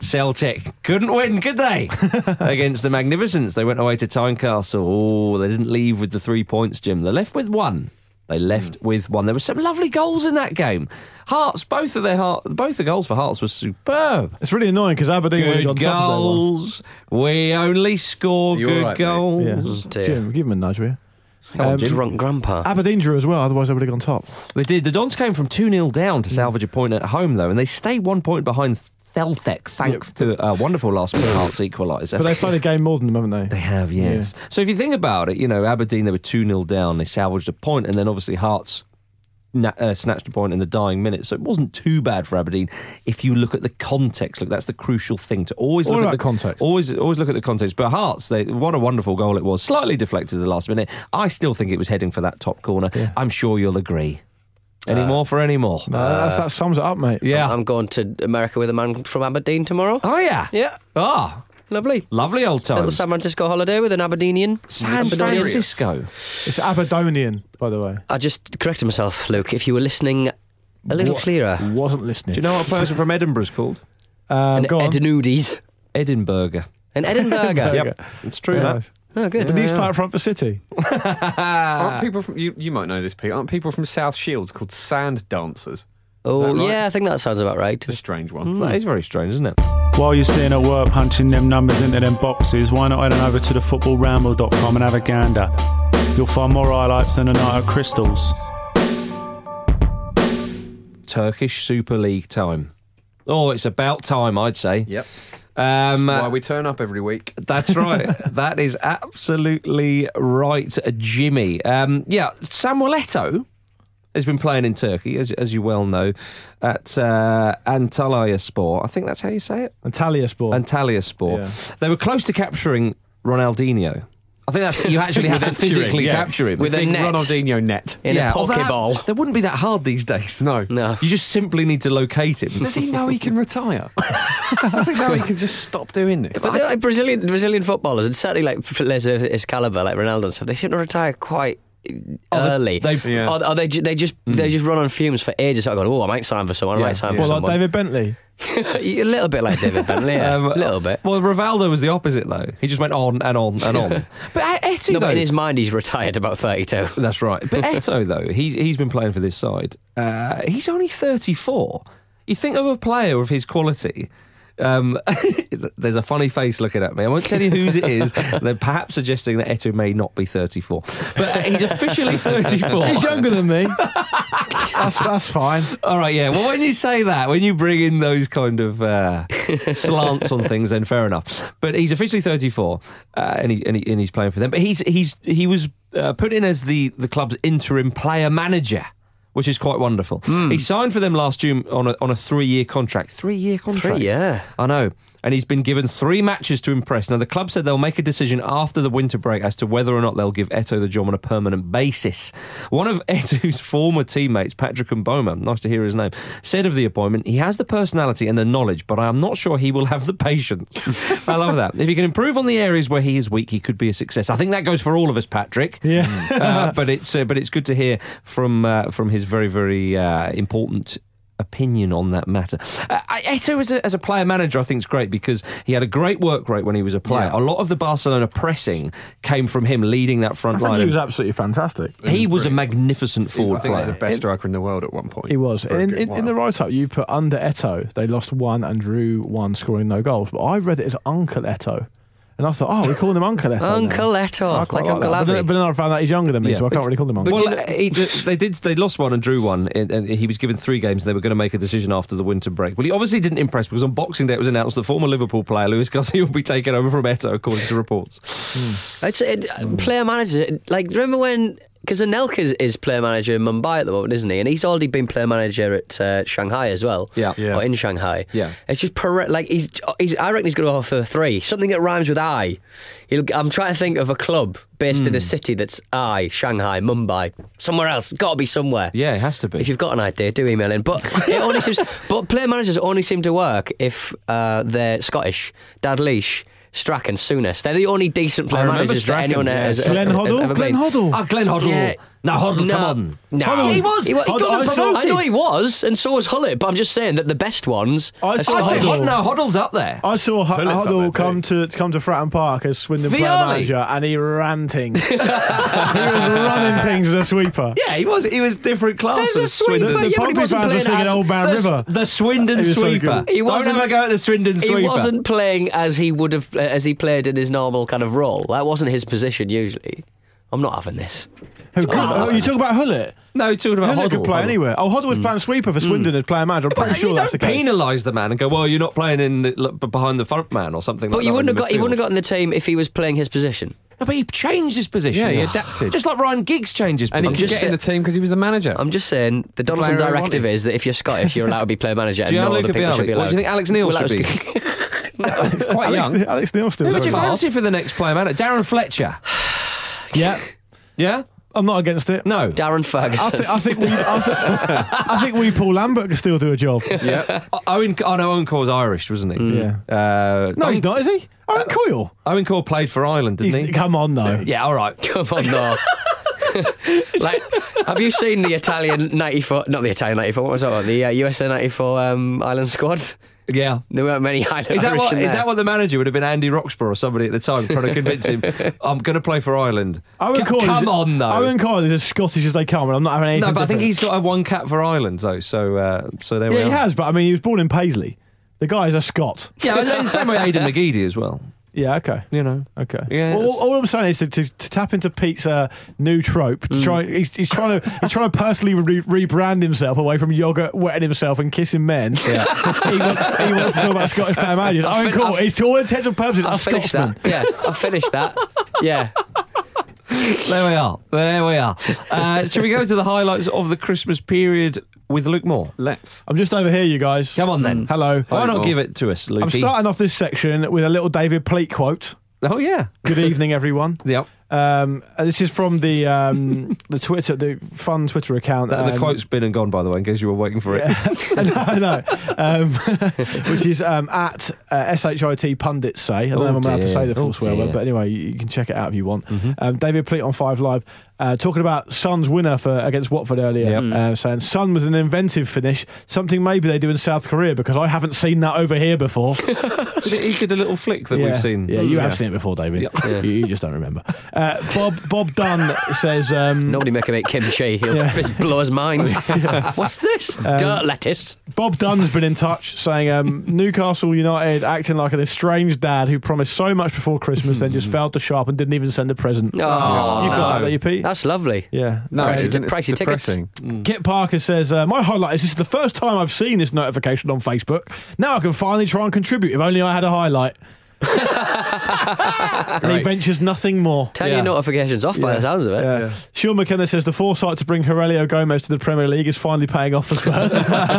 Celtic couldn't win, could they? Against the Magnificents. They went away to Tynecastle. Oh, they didn't leave with the three points, Jim. They left with one. They left mm. with one. There were some lovely goals in that game. Hearts, both of their heart, both the goals for Hearts were superb. It's really annoying because Aberdeen went Good on top of their one. goals. We only score You're good right, mate. goals. Yeah. Dear. Jim, give him a nudge, will you? Come on, Um, Jim. Drunk grandpa. Aberdeen drew as well, otherwise they would have gone top. They did. The Dons came from two nil down to salvage a point at home, though, and they stayed one point behind Celtic, thanks to a wonderful last-minute Hearts equaliser. But they've played a game more than them, haven't they? They have, yes. Yeah. So if you think about it, you know, Aberdeen, they were two nil down, they salvaged a point, and then obviously Hearts na- uh, snatched a point in the dying minutes. So it wasn't too bad for Aberdeen if you look at the context. Look, that's the crucial thing, to always All look about at the context. Always, always look at the context. But Hearts, they, what a wonderful goal it was. Slightly deflected at the last minute. I still think it was heading for that top corner. Yeah. I'm sure you'll agree. Any uh, more for any more? No, uh, that sums it up, mate. Yeah. I'm going to America with a man from Aberdeen tomorrow. Oh, yeah? Yeah. Ah. Lovely. Lovely old times. Little San Francisco holiday with an Aberdenian. San Francisco. It's Aberdonian, by the way. I just corrected myself, Luke. If you were listening a little what? clearer. Wasn't listening. Do you know what a person from Edinburgh's called? Um, An Edinudis. Edinburgh. An Edinburgh. Yep. It's true, yeah, that. Nice. Oh, good. Did these play up front for City? Aren't people from you? You might know this, Pete. Aren't people from South Shields called sand dancers? Oh, right? yeah, I think that sounds about right. It's a strange one. Mm. That is very strange, isn't it? While you're sitting at work punching them numbers into them boxes, why not head on over to the football ramble dot com and have a gander? You'll find more highlights than a night at Crystal's. Turkish Super League time. Oh, it's about time, I'd say. Yep. Um, That's why we turn up every week. That's right. That is absolutely right, Jimmy. Um, yeah, Samuel Eto'o has been playing in Turkey, as, as you well know, at uh, Antalyaspor. I think that's how you say it. Antalyaspor. Antalyaspor. Yeah. They were close to capturing Ronaldinho. I think that's you actually have to physically yeah. capture him With a Big net. Ronaldinho net. In a although that- Pokeball. That wouldn't be that hard these days. No. No. You just simply need to locate him. Does he know he can retire? Does he know he can just stop doing this? But like Brazilian Brazilian footballers, and certainly like players of his caliber, like Ronaldo and stuff, they seem to retire quite early. they- they- Yeah. Or, or they ju- they just they just run on fumes for ages. Sort of going, oh, I might sign for someone. I Yeah, might sign yeah. for Well, like someone. David Bentley. A little bit like David Bentley, yeah. Um, a little bit. Well, Rivaldo was the opposite, though. He just went on and on and on. But Eto'o, No, though, but in his mind, he's retired about thirty-two. that's right. But Eto'o, though, he's he's been playing for this side. Uh, he's only thirty-four. You think of a player of his quality. Um, there's a funny face looking at me. I won't tell you whose it is. They're perhaps suggesting that Eto'o may not be thirty-four, but uh, he's officially thirty-four. He's younger than me. that's, that's fine. All right, yeah. Well, when you say that, when you bring in those kind of uh, slants on things, then fair enough. But he's officially thirty-four, uh, and, he, and, he, and he's playing for them. But he's he's he was uh, put in as the the club's interim player manager, which is quite wonderful. Mm. He signed for them last June on a, on a three-year contract. Three-year contract? Three, yeah. I know. And he's been given three matches to impress. Now, the club said they'll make a decision after the winter break as to whether or not they'll give Eto'o the job on a permanent basis. One of Eto'o's former teammates, Patrick Mboma, nice to hear his name, said of the appointment, he has the personality and the knowledge, but I am not sure he will have the patience. I love that. If he can improve on the areas where he is weak, he could be a success. I think that goes for all of us, Patrick. Yeah. uh, but it's uh, but it's good to hear from uh, from his very, very uh, important opinion on that matter. Uh, Eto'o as a, as a player manager, I think is great because he had a great work rate when he was a player. Yeah. A lot of the Barcelona pressing came from him leading that I front think line. he was absolutely fantastic. He was a magnificent forward I think player. he was the best striker in the world at one point. He was. For a In, good in, in the while. write-up, you put under Eto'o, they lost one and drew one, scoring no goals. But I read it as Uncle Eto'o. And I thought, oh, we're calling him Uncle Eto'o. Uncle now. Eto'o, I quite like Uncle that. But then, Avi. but then I found out he's younger than me, Yeah. so I can't really call him Uncle. Well, he, they did. They lost one and drew one, and and he was given three games. And they were going to make a decision after the winter break. Well, he obviously didn't impress because on Boxing Day it was announced that former Liverpool player Lewis Gussie will be taken over from Eto'o, according to reports. Mm. It's it, player manager. Like, remember when? Because Anelka is, is player manager in Mumbai at the moment, isn't he? And he's already been player manager at uh, Shanghai as well. Yeah. yeah, or in Shanghai. Yeah, it's just per- like he's. he's I reckon he's going to go for the three. Something that rhymes with I. He'll, I'm trying to think of a club based mm. in a city that's I, Shanghai, Mumbai, somewhere else. Got to be somewhere. Yeah, it has to be. If you've got an idea, do email in. But it only seems. But player managers only seem to work if uh, they're Scottish. Dalglish, Strachan, Souness. They're the only decent player managers that anyone yeah. has Glenn ever, Hoddle? ever Glenn made. Hoddle. Oh, Glenn Hoddle. Yeah. No, Hoddle, no, come on. No. Hoddle. He was. He, was, he got them promoted. I know he was, and so was Hullett, but I'm just saying that the best ones I are saw I'd say Scottish. Hod- no, Hoddle's up there. I saw H- Hullet's up Hoddle there come to come to Fratton Park as Swindon player Violi. manager, and he ranting. he was running things as a sweeper. Yeah, he was. He was different class. There's a sweeper, The, the yeah, but he Pompey wasn't fans were playing singing as- Old Man the, River. The Swindon He was so sweeper. good. He Don't wasn't- ever go at the Swindon sweeper. He wasn't playing as he would have, uh, as he played in his normal kind of role. That wasn't his position usually. I'm not having this. Who, oh, you talk about Hullett? No, you're talking about Hullett Hoddle. could play Hoddle. anywhere. Oh, Hoddle was playing sweeper for Swindon as player manager. I'm pretty But sure you that's don't the case. penalise the man and go, well, you're not playing in the, look, behind the front man or something But like you that. wouldn't in have got. He midfield. wouldn't have got in the team if he was playing his position. No, but he changed his position. Yeah, he adapted. Just like Ryan Giggs changed his And he position. could get in the team because he was the manager. I'm just saying the Donaldson Player I directive wanted. is that if you're Scottish, you're allowed to be player manager, and no Gianluca other people should be Vialli. allowed. What do you think Alex Neil Well, should that be? was He's quite Alex, young. Alex Neil's still Who would you very fancy for the next player manager? Darren Fletcher. Yeah, Yeah? I'm not against it. No. Darren Ferguson. I, th- I think we, I, th- I think we Paul Lambert can still do a job. Yeah. Owen, oh no, Owen Coyle was Irish, wasn't he? Yeah. Uh, No, Owen, he's not, is he? Owen Coyle. Owen Coyle played for Ireland, didn't He's, he? come on, though. Yeah, all right. Come on, no. Like, have you seen the Italian ninety-four? Not the Italian ninety-four. What was that one? The uh, U S A ninety-four um, Ireland squad. Yeah. There weren't many Irish Is that, what, in is there. that what the manager would have been? Andy Roxburgh or somebody at the time trying to convince him, I'm going to play for Ireland. Owen C- Coyle come is, on, though. Owen Coyle is as Scottish as they come, and I'm not having anything No, but I think different. he's got a one cap for Ireland, though. So, uh, so there we Yeah, are. he has, but I mean, he was born in Paisley. The guy is a Scot. Yeah, in the same way Aidan McGeady as well. Yeah, okay. You know. Okay. Yeah. All, all I'm saying is to, to, to tap into Pete's uh, new trope. To try, he's, he's trying to he's trying to personally re- rebrand himself away from yogurt, wetting himself, and kissing men. Yeah. he, wants, he wants to talk about Scottish player managers. I mean, cool. He's to all intents and purposes I'll a finish Scotsman. that. Yeah, I'll finish that. Yeah. There we are. There we are. Uh, shall we go to the highlights of the Christmas period with Luke Moore? Let's. I'm just over here, you guys. Come on then. Hello. Why not give it to us, Lukey? I'm starting off this section with a little David Pleat quote. Oh, yeah. Good evening, everyone. Yep. Um, and this is from the um, the Twitter, the fun Twitter account. The, the um, quote's been and gone, by the way, in case you were waiting for it. no, no. Um, which is um, at uh, shit pundits say. I don't Oh, know if I'm allowed to dear. say the full Oh, swear dear. word, but anyway, you, you can check it out if you want. Mhm. Um, David Pleat on Five Live. Uh, talking about Son's winner for against Watford earlier, Yep. uh, saying Son was an inventive finish, something maybe they do in South Korea because I haven't seen that over here before. He did a little flick that yeah, we've seen. Yeah, you Mm. have seen it before, David. Yeah. You, you just don't remember. Uh, Bob Bob Dunn says um, Nobody make him eat kimchi. He'll Yeah. just blow his mind. What's this? Um, Dirt lettuce. Bob Dunn's been in touch saying um, Newcastle United acting like an estranged dad who promised so much before Christmas, then just failed to show up and didn't even send a present. Oh, you feel no. like that, you Pete? That's lovely. Yeah. No, Okay. it's, It's a it's pricey tickets. depressing. Kit Parker says, uh, my highlight is this is the first time I've seen this notification on Facebook. Now I can finally try and contribute if only I had a highlight. And he ventures nothing more. Turn your notifications off by Yeah. the sounds of it. Yeah. Sean McKenna says the foresight to bring Aurelio Gomez to the Premier League is finally paying off for Spurs.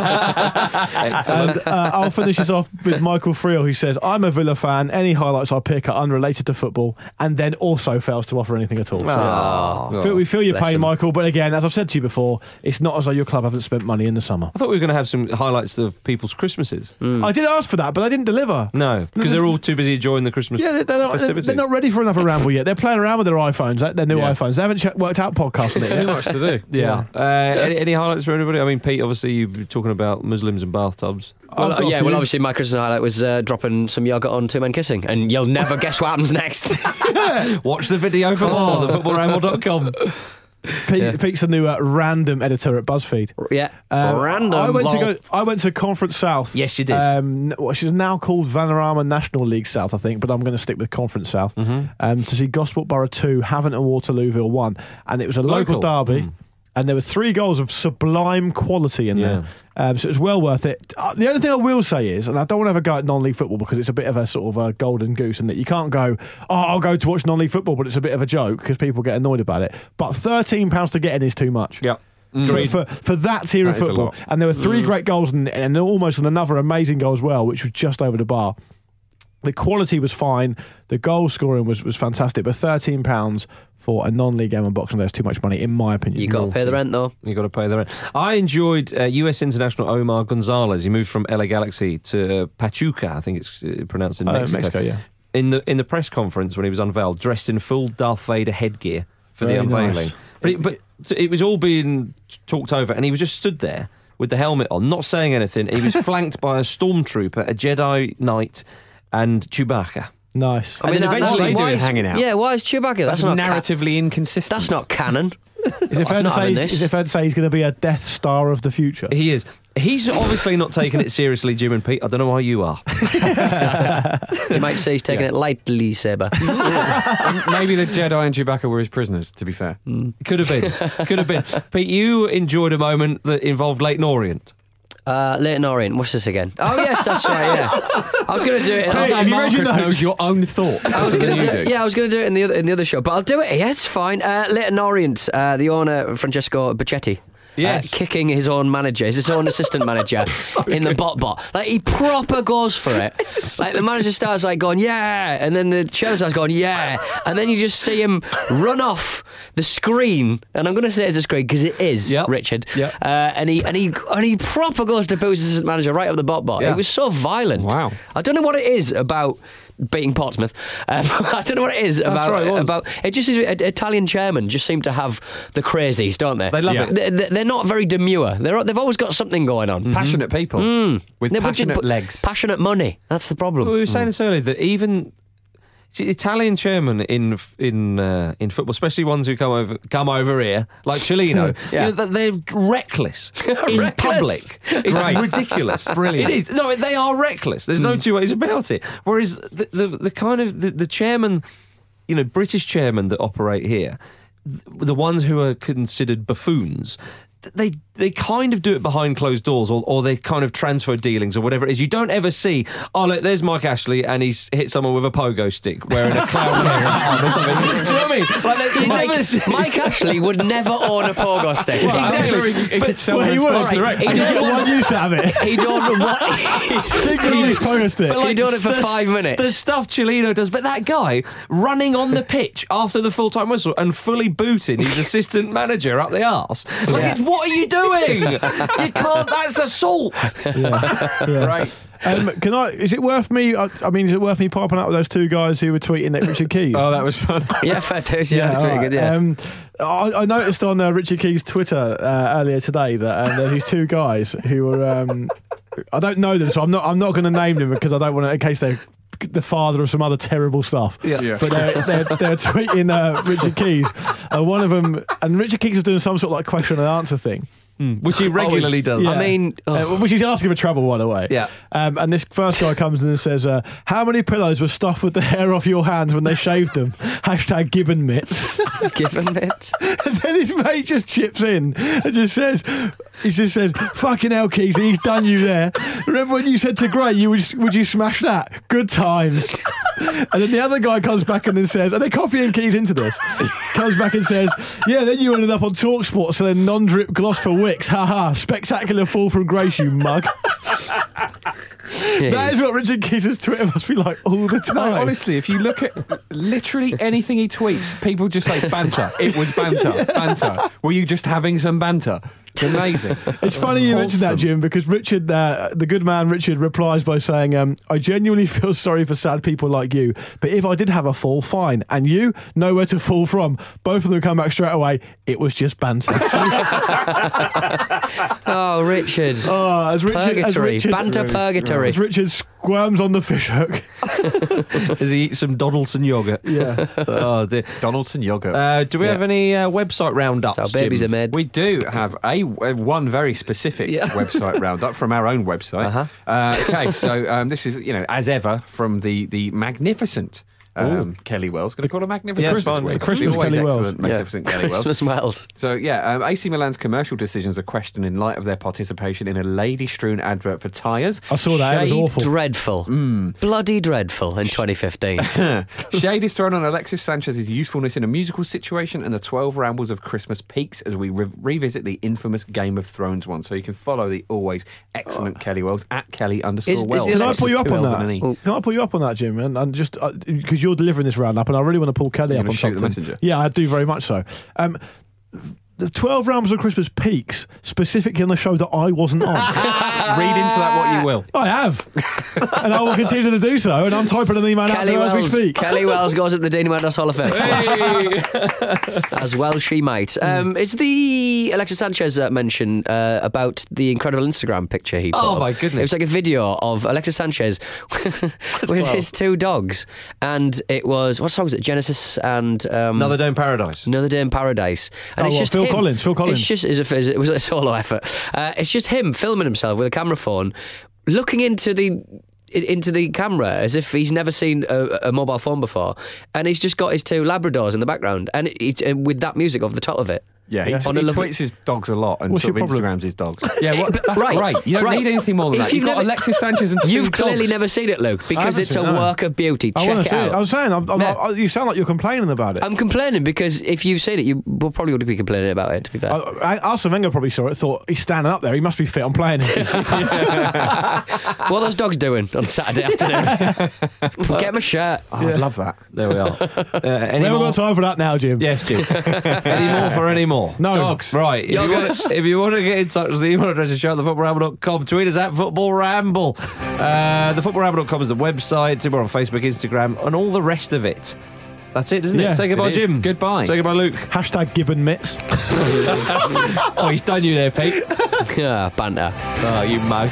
And uh, I'll finish this off with Michael Friel, who says, I'm a Villa fan. Any highlights I pick are unrelated to football, and then also fails to offer anything at all. So, Oh. feel, we feel your Bless pain, him. Michael, but again, as I've said to you before, it's not as though your club haven't spent money in the summer. I thought we were going to have some highlights of people's Christmases. I did ask for that, but I didn't deliver. No, because they're all too busy enjoying the Christmas Yeah, they're, they're, not, festivities. they're not ready for another ramble yet. They're playing around with their iPhones, their- their new Yeah. iPhones. They haven't che- worked out podcasting it yet. Too much to do. Yeah. Uh, any, any highlights for anybody? I mean, Pete, obviously you were talking about Muslims and bathtubs. Well, I've got a yeah, few. well, obviously, my Christmas highlight was uh, dropping some yogurt on Two Men Kissing, and you'll never guess what happens next. Watch the video for more, the football ramble dot com. Pete, Yeah. Pete's the new uh, random editor at BuzzFeed. Yeah, Um, random. I went lol. to go. I went to Conference South. Yes, you did. Um, which is now called Vanarama National League South, I think, but I'm going to stick with Conference South Mm-hmm. um, to see Gosport Borough two, Havant and Waterlooville one, and it was a local, Local. derby. Mm. And there were three goals of sublime quality in Yeah. there. Um, so it was well worth it. Uh, the only thing I will say is, and I don't want to ever go at non-league football because it's a bit of a sort of a golden goose, and that you can't go, oh, I'll go to watch non-league football, but it's a bit of a joke because people get annoyed about it. But thirteen pounds to get in is too much. Yeah. For, for, for that tier of That is a football. lot. And there were three great goals and, and almost another amazing goal as well, which was just over the bar. The quality was fine. The goal scoring was, was fantastic. But thirteen pounds for a non-league game on Boxing Day is too much money, in my opinion. You got to pay the rent, though. You got to pay the rent. I enjoyed uh, U S international Omar Gonzalez. He moved from L A Galaxy to uh, Pachuca, I think it's uh, pronounced in Oh, Mexico. Mexico, yeah. In the in the press conference when he was unveiled, dressed in full Darth Vader headgear for Very the unveiling. nice. But it, but it was all being talked over, and he was just stood there with the helmet on, not saying anything. He was flanked by a stormtrooper, a Jedi Knight, and Chewbacca. Nice. I mean, And then that- eventually that's- doing why is- hanging out. Yeah, why is Chewbacca? That's, That's, not ca- narratively inconsistent. that's not canon. Is it fair I'm to not having say? this. Is it fair to say he's going to be a Death Star of the future? He is. He's obviously not taking it seriously, Jim and Pete. I don't know why you are. You might say he's taking it lightly, Saber. Maybe the Jedi and Chewbacca were his prisoners, to be fair. Could have been. Could have been. Pete, you enjoyed a moment that involved Leighton Orient. Uh, Leighton Orient, what's this again? Oh, yes, that's right, yeah. I was going to do it. In, Hey, have you read your Marcus notes? knows your own thought. I was going to You do, do. yeah, I was going to do it in the other in the other show, but I'll do it. Yeah, it's fine. Uh, Leighton Orient, uh, the owner Francesco Bacchetti. Yes. Uh, kicking his own manager, his own assistant manager in the bot bot. Like, he proper goes for it. Like, the manager starts like going, yeah, and then the chairman starts going, yeah, and then you just see him run off the screen, and I'm going to say it's a screen because it is, Yep. Richard. Yep. Uh, and he and he and he proper goes to put his assistant manager right up the bot bot. Yeah. It was so violent. Wow. I don't know what it is about beating Portsmouth. Um, I don't know what it is about. right, it was. about it just is. uh, Italian chairmen just seem to have the crazies, don't they? They love it. They- they- They're not very demure. They're they've always got something going on. Passionate people with No, but you- passionate but legs. Passionate money. That's the problem. Well, we were saying this earlier that even See, Italian chairmen in in uh, in football, especially ones who come over come over here, like Cellino, Yeah. you know, they're reckless in Reckless. public. It's Great. ridiculous. Brilliant. It is. No, they are reckless. There's no two ways about it. Whereas the the, the kind of the, the chairman, you know, British chairmen that operate here, th- the ones who are considered buffoons, they they kind of do it behind closed doors, or, or they kind of transfer dealings or whatever it is. You don't ever see, oh, look, there's Mike Ashley and he's hit someone with a pogo stick wearing a clown hair or something. Do you know what I mean? Like, they, you Mike, never see... Mike Ashley would never own a pogo stick. Well, exactly. He, he But- could sell well, he those would. parts direct. He He get don't one use out of it. He don't what. Single use pogo stick. But like, he done it for the- five minutes. The stuff Cellino does, but that guy running on the pitch after the full-time whistle and fully booting his assistant manager up the arse. Like, Yeah. it's, what are you doing? You can't. That's assault. Yeah. Right. Um, can I? Is it worth me? I, I mean, is it worth me popping up with those two guys who were tweeting at Richard Keys? Oh, that was fun. Yeah, fair dues. Yeah, that's all pretty right. good. Yeah. Um, I, I noticed on uh, Richard Keys' Twitter uh, earlier today that um, there's these two guys who were. Um, I don't know them, so I'm not. I'm not going to name them because I don't want to, in case they're the father of some other terrible stuff. Yeah. Yeah. But they're, they're, they're tweeting uh, Richard Keys, and one of them, and Richard Keys was doing some sort of like question and answer thing. Which he regularly does. Yeah. I mean, Uh, which he's asking for trouble, by the way. Yeah. Um, and this first guy comes in and says, uh, "How many pillows were stuffed with the hair off your hands when they shaved them?" Hashtag Gibbon mitts. given it. And then his mate just chips in and just says, he just says, "Fucking hell, Keys, he's done you there. Remember when you said to Gray, you would, would you smash that? Good times." And then the other guy comes back and then says, and they're copying Keys into this, comes back and says, "Yeah, then you ended up on TalkSport selling non-drip gloss for Wicks. Ha ha, spectacular fall from grace, you mug." That is what Richard Keys' Twitter must be like all the time. No, honestly, if you look at literally anything he tweets, people just say banter. It was banter. Banter. Were you just having some banter? It's amazing. It's funny you mentioned that, Awesome. Jim, because Richard, uh, the good man Richard, replies by saying, um, "I genuinely feel sorry for sad people like you, but if I did have a fall, fine. And you, nowhere to fall from." Both of them come back straight away. It was just banter. Oh, Richard. Oh, as Richard, as Purgatory. Richard, Banter purgatory. As Richard squirms on the fishhook. As he eats some Donaldson yogurt. Yeah. Oh dear. Donaldson yogurt. Uh, do we Yeah. have any uh, website roundups? So babies Jim? are made. We do have a, a one very specific Yeah. website roundup from our own website. Uh-huh. Uh, okay, so um, this is, you know, as ever from the the magnificent um, Kelly Wells. Going to call her magnificent. Yeah, this fine. week. The Christmas The always Kelly Wells. excellent, magnificent Yeah. Kelly Wells. Christmas Wells. So yeah, um, A C Milan's commercial decisions are questioned in light of their participation in a lady-strewn advert for tyres. I saw that. It was Shade- awful. Dreadful. Bloody dreadful in twenty fifteen. Shade is thrown on Alexis Sanchez's usefulness in a musical situation and the twelve rambles of Christmas peaks as we re- revisit the infamous Game of Thrones one. So you can follow the always excellent Kelly Wells at Kelly underscore Is- is Wells. the Can I Alexis- pull you up Two on L's that? and an E. Can I pull you up on that, Jim? And, and just because you're delivering this roundup, and I really want to pull Kelly You're up gonna on shoot the something. messenger? Yeah, I do very much so. Um, the twelve Rambles of Christmas peaks, specifically on the show that I wasn't on. Read into that what you will. I have, and I will continue to do so. And I'm typing an email out to Kelly her as we Wells. speak. Kelly Wells goes at the Dean Madness Hall of Fame. As well she might. Um, is the Alexis Sanchez uh, mention uh, about the incredible Instagram picture he put Oh, up? my goodness. It was like a video of Alexis Sanchez with well. his two dogs. And it was, what song was it? Genesis and... Um, Another Day in Paradise. Another Day in Paradise. And Oh, it's what, just Phil him. Collins, Phil Collins. It's just, it's a, it was a solo effort. Uh, it's just him filming himself with a camera phone, looking into the into the camera as if he's never seen a, a mobile phone before, and he's just got his two Labradors in the background, and it, it, with that music over the top of it. Yeah, he, Yeah. t- On a he lovely- tweets his dogs a lot and What's sort your of problem? Instagrams his dogs. Yeah, well, that's Right, great. You don't right. need anything more than If that. You've you've got never- Alexis Sanchez and two You've clearly dogs. never seen it, Luke, because haven't it's seen a it, no. work of beauty. I Check want it to see out. it. I was saying, I'm, I'm, Yeah. I, you sound like you're complaining about it. I'm complaining because if you've seen it, you will probably would be complaining about it, to be fair. I, I, Arsene Wenger probably saw it, thought he's standing up there, he must be fit on playing it. What are those dogs doing on Saturday afternoon? Get him a shirt. Oh, I'd love that. There we are. Uh, We any haven't more? got time for that now, Jim. Yes, Jim. Any more for any more? No. Dogs. Right. If you, want, if you want to get in touch with the email address is show at the football ramble dot com. Tweet us at Football Ramble. Uh, the football ramble dot com is the website. We're on Facebook, Instagram, and all the rest of it. That's it, isn't Yeah, it? Say goodbye, it is. Jim. Goodbye. Say goodbye, Luke. Hashtag Gibbon mitts. Oh, he's done you there, Pete. Yeah, banter. Oh, you mug.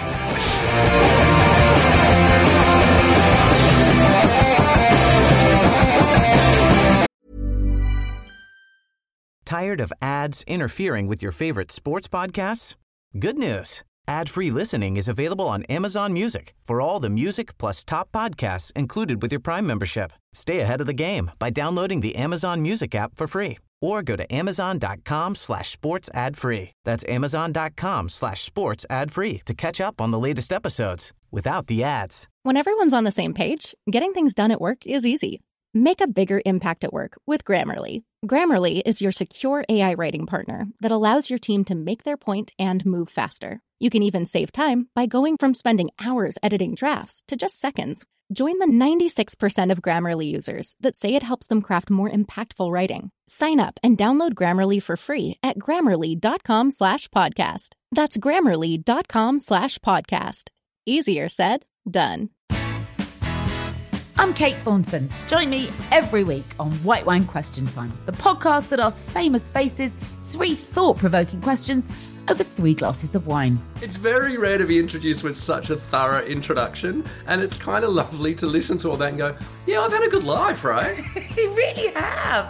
Tired of ads interfering with your favorite sports podcasts? Good news. Ad-free listening is available on Amazon Music for all the music plus top podcasts included with your Prime membership. Stay ahead of the game by downloading the Amazon Music app for free or go to amazon.com slash sports ad free. That's amazon.com slash sports ad free to catch up on the latest episodes without the ads. When everyone's on the same page, getting things done at work is easy. Make a bigger impact at work with Grammarly. Grammarly is your secure A I writing partner that allows your team to make their point and move faster. You can even save time by going from spending hours editing drafts to just seconds. Join the ninety-six percent of Grammarly users that say it helps them craft more impactful writing. Sign up and download Grammarly for free at grammarly.com slash podcast. That's grammarly.com slash podcast. Easier said, done. I'm Kate Thornton. Join me every week on White Wine Question Time, the podcast that asks famous faces three thought-provoking questions over three glasses of wine. It's very rare to be introduced with such a thorough introduction, and it's kind of lovely to listen to all that and go, yeah, I've had a good life, right? You really have.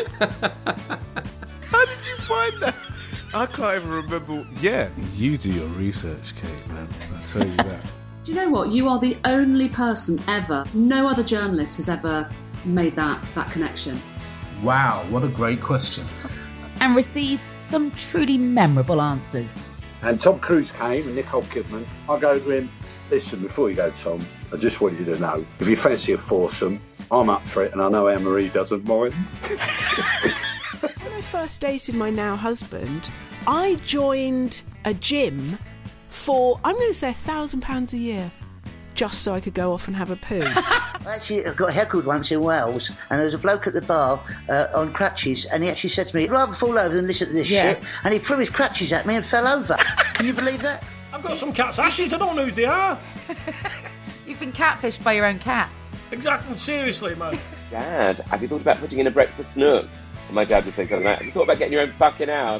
How did you find that? I can't even remember. Yeah, you do your research, Kate, man. I'll tell you that. Do you know what? You are the only person ever, no other journalist has ever made that, that connection. Wow, what a great question. And receives some truly memorable answers. And Tom Cruise came and Nicole Kidman. I go to him, listen, before you go, Tom, I just want you to know, if you fancy a foursome, I'm up for it, and I know Anne-Marie doesn't mind. When I first dated my now husband, I joined a gym for, I'm going to say, a thousand pounds a year, just so I could go off and have a poo. I actually got heckled once in Wales, and there was a bloke at the bar uh, on crutches, and he actually said to me, I'd rather fall over than listen to this Yeah. shit, and he threw his crutches at me and fell over. Can you believe that? I've got some cat's ashes, I don't know who they are. You've been catfished by your own cat. Exactly, seriously, man. Dad, have you thought about putting in a breakfast nook? And my dad would say something like, have you thought about getting your own fucking house?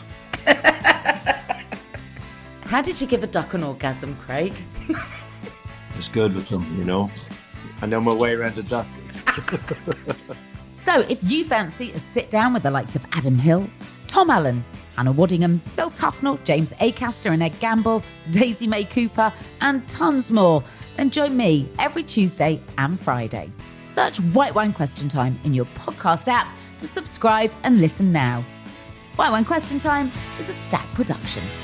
How did you give a duck an orgasm, Craig? It's good with them, you know. I know my way around a duck. So if you fancy a sit down with the likes of Adam Hills, Tom Allen, Hannah Waddingham, Phil Tufnell, James Acaster and Ed Gamble, Daisy May Cooper, and tons more, then join me every Tuesday and Friday. Search White Wine Question Time in your podcast app to subscribe and listen now. White Wine Question Time is a Stack production.